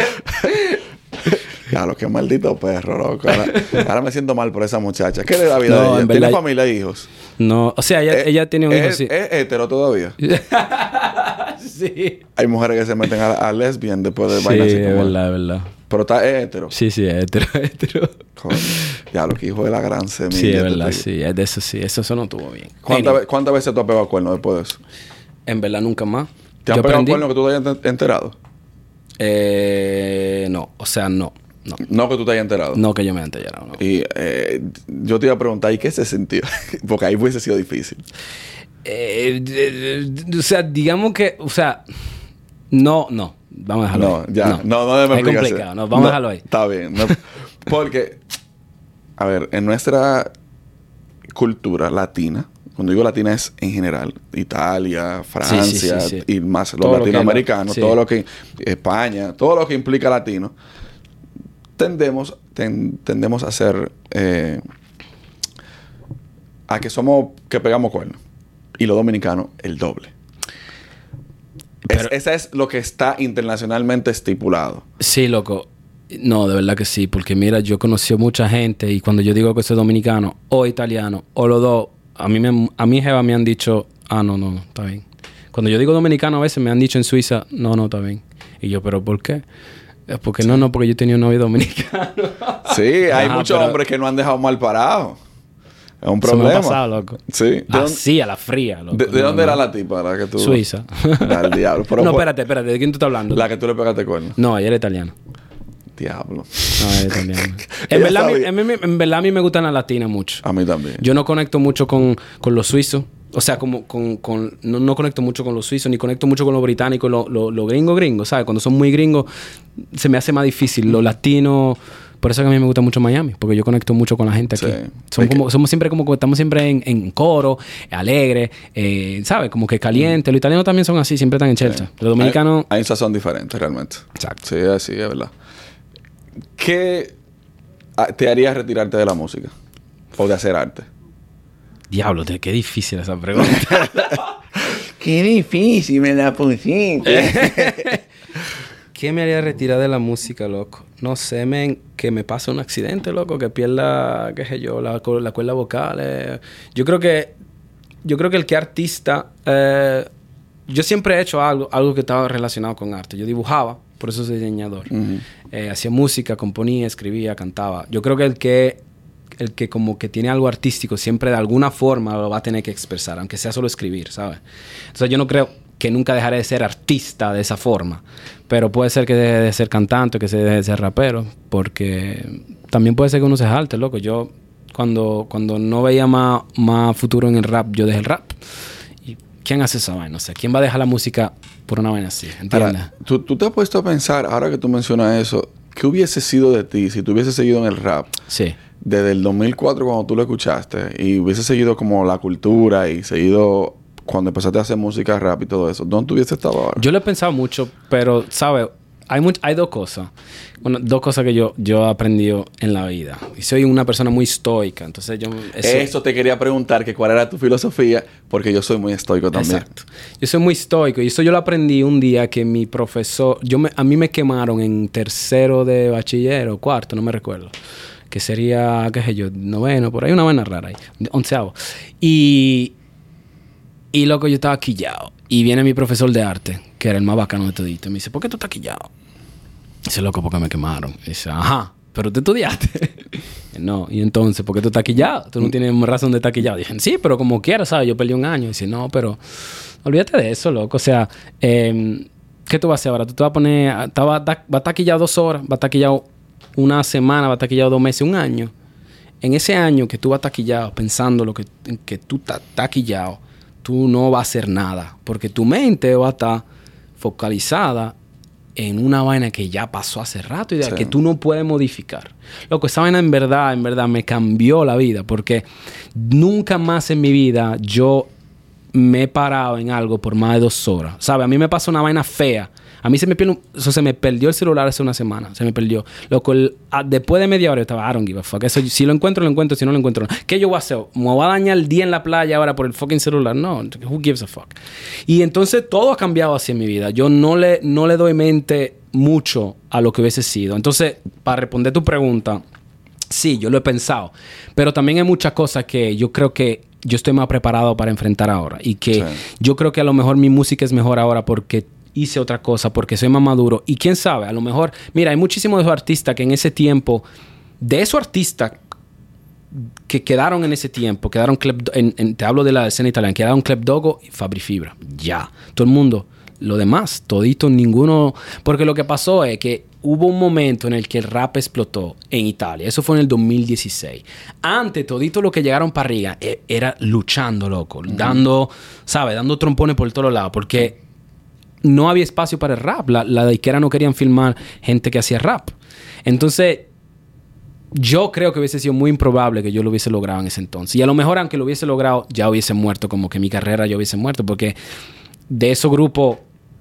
Ya, lo que maldito perro, loco. Ahora, ahora me siento mal por esa muchacha. ¿Qué le da vida
no,
a ella?
¿Tiene
verdad, familia e hijos?
No. O sea, ella,
eh,
ella tiene un hijo,
es,
sí.
¿Es hetero todavía?
Sí.
Hay mujeres que se meten a, a lesbian después de
sí,
vainas así como...
es verdad, es verdad.
Pero está es hetero.
Sí, sí, es hetero, es hetero.
Coño. Ya, lo que hijo de la gran semilla.
Sí, es verdad, sí. Es de eso sí. Eso, eso no estuvo bien.
¿Cuántas ve ¿cuánta veces tú has pegado cuernos después de eso?
En verdad, nunca más.
¿Te han pegado cuernos que tú te hayas enterado?
Eh... No. O sea, no. No.
No que tú te hayas enterado.
No que yo me haya enterado, no.
Y eh, yo te iba a preguntar, ¿y qué se sintió? Porque ahí hubiese sido difícil.
Eh, de, de, o sea, digamos que... O sea... No, no. Vamos a dejarlo
no,
ahí.
Ya.
No,
no, no me
Es complicado. No, vamos no, a dejarlo ahí.
Está bien. No, porque... A ver, en nuestra cultura latina... Cuando digo latina es en general. Italia, Francia... Sí, sí, sí, sí. Y más los todo latinoamericanos. Lo que, sí. Todo lo que... España. Todo lo que implica latino... Tendemos, ten, tendemos a ser... Eh, a que somos... Que pegamos cuernos. Y los dominicanos, el doble. Pero, es, esa es lo que está internacionalmente estipulado.
Sí, loco. No, de verdad que sí. Porque mira, yo conocí a mucha gente... Y cuando yo digo que soy dominicano... O italiano... O los dos... A mí, me, a mí jeva me han dicho... Ah, no, no, no. Está bien. Cuando yo digo dominicano... A veces me han dicho en Suiza... No, no, está bien. Y yo, ¿pero por qué? Porque no, no, porque yo tenía un novio dominicano.
Sí, hay Ajá, muchos pero... hombres que no han dejado mal parados. Es un problema.
Eso me ha pasado, loco.
Sí.
Así, a la fría, loco.
¿De, de dónde no, era la tipa? La que tú...
Suiza.
Al diablo.
Pero no, por... espérate, espérate. ¿De quién tú estás hablando?
La que tú le pegaste cuerno.
No, ella era italiana.
Diablo.
No, ella era italiana. en, verdad, mi, en, mi, en verdad, a mí me gustan las latinas mucho.
A mí también.
Yo no conecto mucho con, con los suizos. O sea, como con... con no, no conecto mucho con los suizos, ni conecto mucho con los británicos, los lo, lo gringos gringos, ¿sabes? Cuando son muy gringos, se me hace más difícil. Los latinos... Por eso es que a mí me gusta mucho Miami, porque yo conecto mucho con la gente aquí. Sí. Somos, como, somos siempre como... Estamos siempre en, en coro, alegre, eh, ¿sabes? Como que caliente. Mm. Los italianos también son así, siempre están en chelcha. Sí. Los dominicanos...
Hay, hay un sazón diferente, realmente.
Exacto.
Sí, así, es verdad. ¿Qué te haría retirarte de la música? ¿O de hacer arte?
Diablo, qué difícil esa pregunta.
Qué difícil me la pusiste.
¿Qué me haría retirar de la música, loco? No sé, men, que me pase un accidente, loco, que pierda, qué sé yo, la, la cuerda vocal. Eh. Yo creo que, yo creo que el que artista, eh, yo siempre he hecho algo, algo que estaba relacionado con arte. Yo dibujaba, por eso soy diseñador. Uh-huh. eh, hacía música, componía, escribía, cantaba. Yo creo que el que el que como que tiene algo artístico siempre de alguna forma lo va a tener que expresar, aunque sea solo escribir, ¿sabes? Entonces yo no creo que nunca dejaré de ser artista de esa forma, pero puede ser que deje de ser cantante, que se deje de ser rapero, porque también puede ser que uno se jalte, loco. Yo cuando, cuando no veía más, más futuro en el rap, yo dejé el rap. ¿Y quién hace esa vaina? O sea, ¿quién va a dejar la música por una vaina así? ¿Entiendes?
Ahora, ¿tú, tú te has puesto a pensar, ahora que tú mencionas eso, ¿qué hubiese sido de ti si tú hubieses seguido en el rap?
Sí.
Desde el dos mil cuatro cuando tú lo escuchaste y hubiese seguido como la cultura y seguido cuando empezaste a hacer música rap y todo eso, ¿dónde tú hubieses estado ahora?
Yo lo he pensado mucho, pero, ¿sabes? hay, much, hay dos cosas. Bueno, dos cosas que yo, yo he aprendido en la vida. Y soy una persona muy estoica. Entonces yo...
Eso, eso te quería preguntar, que cuál era tu filosofía, porque yo soy muy estoico también.
Exacto. Yo soy muy estoico. Y eso yo lo aprendí un día que mi profesor... yo me, A mí me quemaron en tercero de bachiller o cuarto, no me recuerdo. Que sería, qué sé yo, noveno, por ahí una vaina rara ahí. Onceavo. Y... Y loco, yo estaba quillado. Y viene mi profesor de arte, que era el más bacano de todito. Y me dice, ¿por qué tú estás quillado? Dice, loco, porque me quemaron. Y dice, ajá, pero tú estudiaste. No, y entonces, ¿por qué tú estás quillado? Tú no tienes razón de estar quillado. Dije, sí, pero como quieras, ¿sabes? Yo perdí un año. Y dice, no, pero olvídate de eso, loco. O sea, eh, ¿qué tú vas a hacer ahora? Tú te vas a poner, te vas, va a estar quillado dos horas, va a estar quillado una semana, va a estar quillado dos meses, un año. En ese año que tú vas a estar quillado, pensando lo que, en que tú estás quillado, tú no vas a hacer nada. Porque tu mente va a estar focalizada en una vaina que ya pasó hace rato y de sí. que tú no puedes modificar. Loco, esa vaina en verdad, en verdad me cambió la vida. Porque nunca más en mi vida yo me he parado en algo por más de dos horas. ¿Sabes? A mí me pasó una vaina fea. A mí se me, pierde, o sea, se me perdió el celular hace una semana. Se me perdió. Loco, el, a, después de media hora yo estaba, I don't give a fuck. Eso, si lo encuentro, lo encuentro. Si no lo encuentro, no. ¿Qué yo voy a hacer? ¿Me voy a dañar el día en la playa ahora por el fucking celular? No. Who gives a fuck? Y entonces todo ha cambiado así en mi vida. Yo no le, no le doy mente mucho a lo que hubiese sido. Entonces, para responder tu pregunta, sí, yo lo he pensado. Pero también hay muchas cosas que yo creo que yo estoy más preparado para enfrentar ahora. Y que sí. yo creo que a lo mejor mi música es mejor ahora porque hice otra cosa, porque soy más maduro. Y quién sabe, a lo mejor... Mira, hay muchísimos de esos artistas que en ese tiempo... De esos artistas que quedaron en ese tiempo, quedaron... Clep, en, en, te hablo de la escena italiana. Quedaron Club Dogo y Fabri Fibra. Ya. Todo el mundo. Lo demás, todito, ninguno... Porque lo que pasó es que hubo un momento en el que el rap explotó en Italia. Eso fue en el dos mil dieciséis. Antes, todito lo que llegaron para arriba era luchando, loco. Uh-huh. Dando, ¿sabes? Dando trompones por todos lados. Porque... no había espacio para el rap. La, la disquera no querían filmar gente que hacía rap. Entonces, yo creo que hubiese sido muy improbable que yo lo hubiese logrado en ese entonces. Y a lo mejor, aunque lo hubiese logrado, ya hubiese muerto. Como que mi carrera ya hubiese muerto. Porque de esos grupos...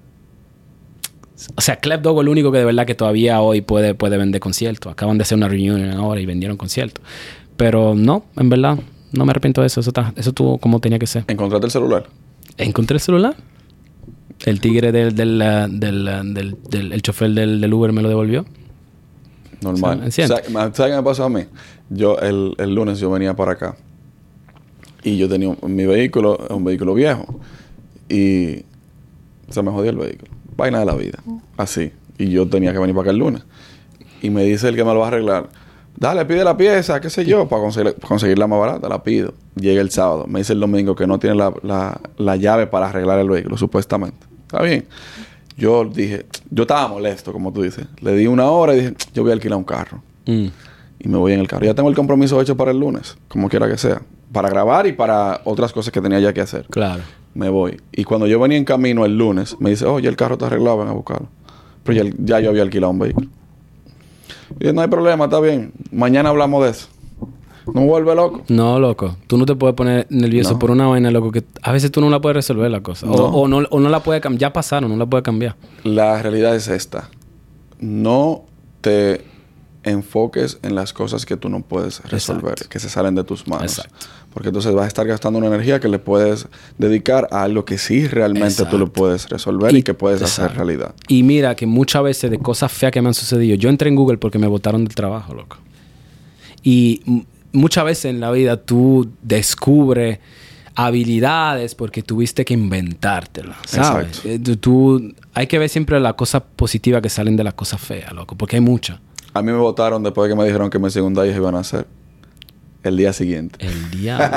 O sea, Club Dogo es el único que de verdad que todavía hoy puede, puede vender conciertos. Acaban de hacer una reunión ahora y vendieron conciertos. Pero no, en verdad, no me arrepiento de eso. Eso, está, eso tuvo como tenía que ser.
¿Encontraste el celular?
¿Encontré el celular? El tigre del, del, del, del, del, del el chofer del, del Uber me lo devolvió.
Normal. O sea, ¿sabes qué me pasó a mí? Yo el, el lunes yo venía para acá y yo tenía un, mi vehículo, un vehículo viejo y se me jodió el vehículo. Vaina de la vida. Así. Y yo tenía que venir para acá el lunes. Y me dice el que me lo va a arreglar, dale, pide la pieza, qué sé yo, para conseguir, conseguirla más barata. La pido. Llega el sábado. Me dice el domingo que no tiene la, la, la llave para arreglar el vehículo, supuestamente. Está bien. Yo dije, yo estaba molesto, como tú dices. Le di una hora y dije, yo voy a alquilar un carro. Mm. Y me voy en el carro. Ya tengo el compromiso hecho para el lunes, como quiera que sea. Para grabar y para otras cosas que tenía ya que hacer.
Claro.
Me voy. Y cuando yo venía en camino el lunes, me dice, oye, el carro está arreglado, ven a buscarlo. Pero ya, ya yo había alquilado un vehículo. Y dije, no hay problema, está bien. Mañana hablamos de eso. ¿No me vuelve loco?
No, loco. Tú no te puedes poner nervioso no. por una vaina, loco, que a veces tú no la puedes resolver la cosa. No. O, o, no, o no la puedes cambiar. Ya pasaron, no la puedes cambiar.
La realidad es esta. No te enfoques en las cosas que tú no puedes resolver, Exacto. que se salen de tus manos. Exacto. Porque entonces vas a estar gastando una energía que le puedes dedicar a algo que sí realmente Exacto. tú lo puedes resolver y, y que puedes Exacto. hacer realidad.
Y mira que muchas veces de cosas feas que me han sucedido, yo entré en Google porque me botaron del trabajo, loco. Y m- muchas veces en la vida tú descubres habilidades porque tuviste que inventártelas, ¿sabes? Exacto. Tú, tú, hay que ver siempre las cosas positivas que salen de las cosas feas, loco, porque hay muchas.
A mí me votaron después de que me dijeron que mi segunda hija iban a hacer. El día siguiente.
El diablo.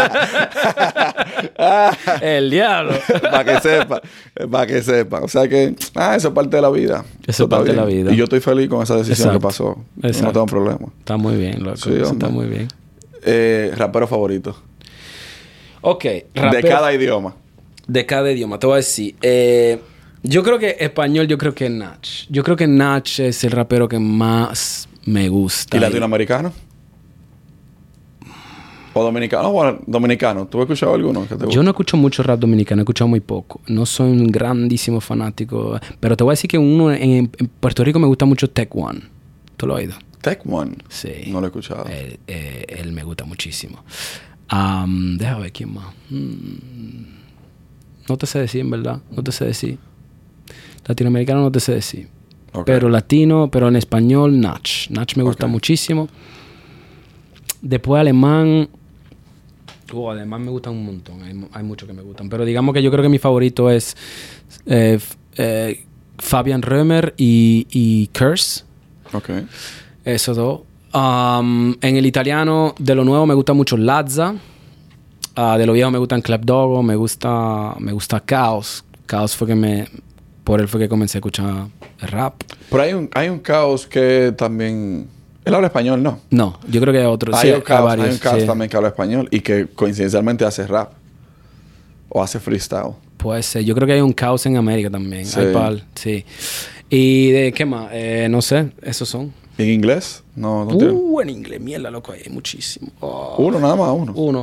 El diablo.
Para que sepa. Para que sepa. O sea que... Ah, eso es parte de la vida.
Eso es parte de la vida.
Y yo estoy feliz con esa decisión
Exacto.
que pasó.
Exacto.
No tengo problema.
Está muy bien, loco. Sí, eso está muy bien.
Eh, rapero favorito.
Ok. Rapero,
de cada idioma.
De cada idioma. Te voy a decir. Eh, yo creo que español, yo creo que Nach. Yo creo que Nach es el rapero que más me gusta.
¿Y latinoamericano? O dominicano. Bueno, dominicano. ¿Tú has escuchado alguno que te guste?
Yo no escucho mucho rap dominicano, he escuchado muy poco. No soy un grandísimo fanático. Pero te voy a decir que uno en, en Puerto Rico me gusta mucho Tech One. ¿Tú lo has oído?
Tech One.
Sí.
No lo he escuchado.
Él, eh, él me gusta muchísimo. Um, déjame ver quién más. Hmm. No te sé decir, en verdad. No te sé decir. Latinoamericano no te sé decir. Okay. Pero latino, pero en español, Nach. Nach me gusta okay. muchísimo. Después alemán. Oh, alemán me gustan un montón. Hay, hay muchos que me gustan. Pero digamos que yo creo que mi favorito es eh, eh, Fabian Römer y, y Kurz.
Ok.
Esos dos. Um, en el italiano, de lo nuevo me gusta mucho Lazza. Uh, de lo viejo me gustan Club Dogo. Me gusta, me gusta Caos. Caos fue que me... Por él fue que comencé a escuchar rap.
Pero hay un, hay un Caos que también... Él habla español, ¿no?
No, yo creo que hay otro.
Hay,
sí,
un Caos,
varios,
hay un Caos
sí.
también que habla español y que coincidencialmente hace rap. O hace freestyle.
Puede ser. Yo creo que hay un Caos en América también.
Sí.
Hay pal, sí. ¿Y de qué más? Eh, no sé. Esos son.
¿En inglés? No, no
Uh,
tiene.
en inglés. Mierda, loco. Hay muchísimo. Oh.
Uno, nada más uno.
Uno.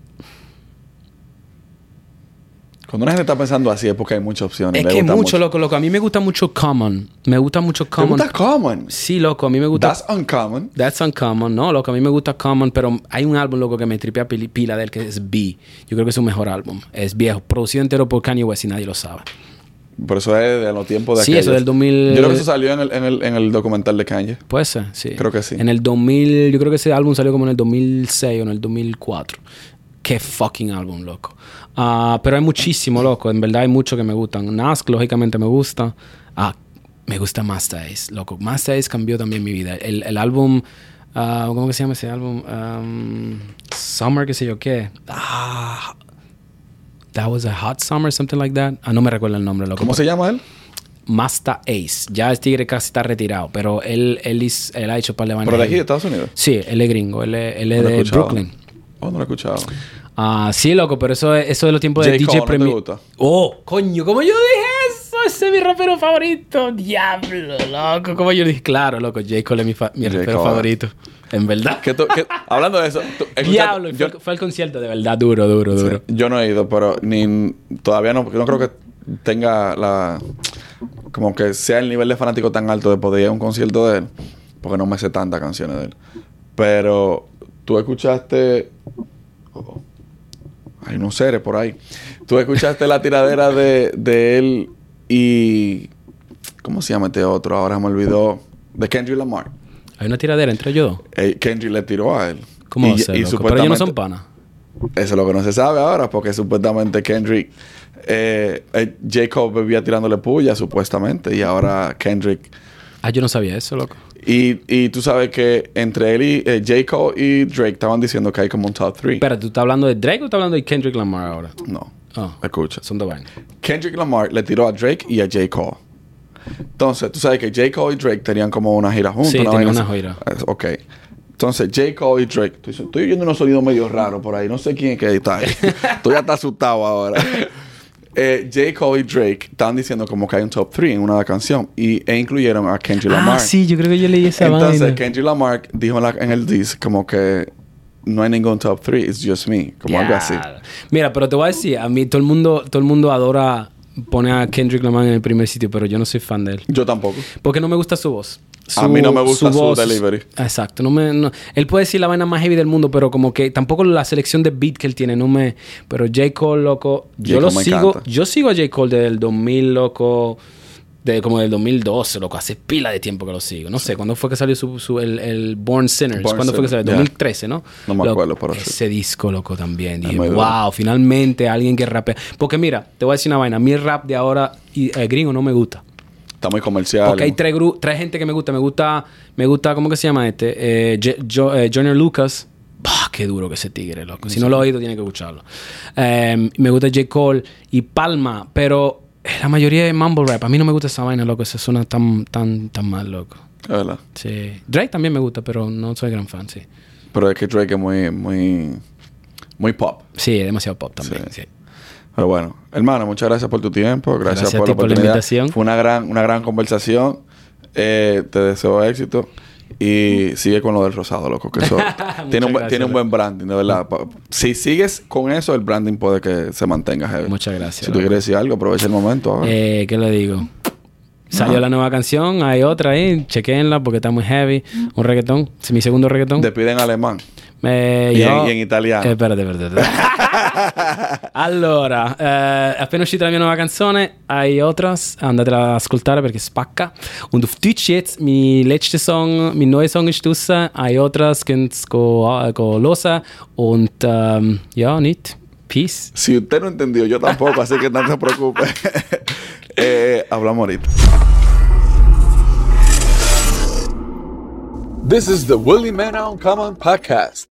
Cuando una gente está pensando así es porque hay muchas opciones.
Es
Le
que
gusta
mucho, loco, loco. A mí me gusta mucho Common. Me gusta mucho Common.
¿Te gusta Common?
Sí, loco. A mí me gusta...
That's uncommon.
That's uncommon. No, loco. A mí me gusta Common, pero hay un álbum, loco, que me tripea pila, pila de él, que es B. Yo creo que es su mejor álbum. Es viejo. Producido entero por Kanye West y nadie lo sabe.
Por eso es de los tiempos de
Sí,
aquellos.
eso del dos mil...
Yo creo que eso salió en el, en el, en el documental de Kanye.
Puede ser, sí.
Creo que sí.
En el dos mil... Yo creo que ese álbum salió como en el dos mil seis o en el dos mil cuatro. Qué fucking álbum, loco. Uh, pero hay muchísimo, loco. En verdad hay muchos que me gustan. Nask, lógicamente, me gusta. Ah, me gusta Masta Ace, loco. Masta Ace cambió también mi vida. El, el álbum... Uh, ¿Cómo que se llama ese álbum? Um, Summer, qué sé yo qué. Ah... That was a hot summer, something like that. Ah, no me recuerdo el nombre, loco.
¿Cómo se llama él?
Masta Ace. Ya el tigre casi está retirado, pero él, él, is, él ha hecho par de vainas.
¿Pero de aquí de Estados Unidos?
Sí, él es gringo. Él es, él es
No lo he
de
escuchado.
Brooklyn.
Oh, no lo he escuchado.
Ah, sí, loco, pero eso es, eso es los tiempos de
J.
D J
Cole, ¿no
Premier.
te gusta?
Oh, coño, ¿cómo yo dije eso? Ese es mi rapero favorito. Diablo, loco. ¿Cómo yo dije? Claro, loco, J. Cole es mi, fa mi rapero
Cole.
favorito. En verdad.
¿Qué tú- qué- hablando de eso... tú- escucha-
Diablo,
yo,
fue, fue el concierto de verdad duro, duro,
sí,
duro.
yo no he ido, pero ni... Todavía no... No creo que tenga la... Como que sea el nivel de fanático tan alto de poder ir a un concierto de él. Porque no me sé tantas canciones de él. Pero... Tú escuchaste... Oh, hay unos seres por ahí. Tú escuchaste la tiradera de, de él y... ¿Cómo se llama este otro? Ahora me olvidó. De Kendrick Lamar.
Hay una tiradera entre ellos dos.
Eh, Kendrick le tiró a él.
¿Cómo
y,
va a ser,
y
loco? Pero ellos no son
supuestamente-
panas.
Eso es lo que no se sabe ahora, porque supuestamente Kendrick... Eh, eh, Jacob vivía tirándole puya, supuestamente, y ahora Kendrick...
Ah, yo no sabía eso, loco.
Y, y tú sabes que entre él y eh, Jacob y Drake estaban diciendo que hay como un top three.
Espera, ¿tú estás hablando de Drake o estás hablando de Kendrick Lamar ahora?
No.
Oh,
Escucha.
son dos vainas.
Kendrick Lamar le tiró a Drake y a J. Cole. Entonces, tú sabes que J. Cole y Drake tenían como una gira juntos.
Sí,
una
tenían
vaina
una
así.
gira.
Eh, Ok. Entonces, J. Cole y Drake. Estoy, estoy oyendo unos sonidos medio raros por ahí. No sé quién es que está ahí. Estoy hasta asustado ahora. Eh, J. Cole y Drake estaban diciendo como que hay un top three en una canción. Y, e incluyeron a Kendrick Lamar.
Ah, sí, yo creo que yo leí esa
Entonces,
vaina.
Kendrick Lamar dijo en, la- en el disc como que no hay ningún top three. It's just me. Como algo así.
Ya. Mira, pero te voy a decir, a mí todo el mundo, todo el mundo adora poner a Kendrick Lamar en el primer sitio, pero yo no soy fan de él.
Yo tampoco.
Porque no me gusta su voz.
A mí no me gusta su delivery.
Exacto. No me, no. Él puede decir la vaina más heavy del mundo, pero como que tampoco la selección de beat que él tiene no me... Pero J. Cole, loco... Yo
J.
lo
Cole me
sigo...
encanta.
Yo sigo a J. Cole desde el dos mil, loco... De, como del dos mil doce, loco. Hace pila de tiempo que lo sigo. No sé, ¿cuándo fue que salió su, su, el, el Born Sinners?
Born
¿Cuándo fue que salió?
Sinners,
dos mil
yeah.
trece, ¿no?
No me
Loco,
acuerdo, pero sí.
ese disco, loco, también. Dije,
muy duro.
wow, finalmente alguien que rapea. Porque mira, te voy a decir una vaina. A mí el rap de ahora y, eh, gringo no me gusta.
Está muy comercial.
Porque hay tres, gru- tres gente que me gusta. Me gusta, me gusta, ¿cómo que se llama este? Eh, Je- Jo- eh, Joyner Lucas. Bah, qué duro que ese tigre, loco. Si no lo has oído, tienes que escucharlo. Eh, me gusta J. Cole y Palma, pero la mayoría de mumble rap. A mí no me gusta esa vaina, loco. Eso suena tan, tan, tan mal, loco.
Es verdad.
Sí. Drake también me gusta, pero no soy gran fan, sí.
Pero es que Drake es muy, muy, muy pop.
Sí, es demasiado pop también,
Sí.
sí.
Pero bueno, hermano, muchas gracias por tu tiempo. Gracias,
Gracias a
por
ti
la
por la
oportunidad.
invitación.
Fue una gran, una gran conversación. Eh, te deseo éxito. Y sigue con lo del rosado, loco. Que eso tiene, un,
gracias,
tiene un buen branding, de verdad. Si sigues con eso, el branding puede que se mantenga heavy.
Muchas gracias.
Si tú quieres decir algo, aprovecha el momento.
Eh, ¿Qué le digo? Salió la nueva canción, hay otra ahí, chequenla porque está muy heavy. Un reggaetón, es mi segundo reggaetón.
Te piden alemán.
Eh,
y,
io...
en, y en italiano.
Eh, espérate, espérate. Allora, eh, appena uscita la mia nuova canzone, hai otras, andatela ad ascoltare perché spacca. Und auf Deutsch jetzt, mein letzter Song, mein neuer Song ist draussen, hai otras, könnt go, go hören. Und ähm, ja, nicht. Peace.
Si usted no entendió, yo tampoco, así que no se preocupe. eh, hablamos ahorita.
This is the Willie Man Uncommon Podcast.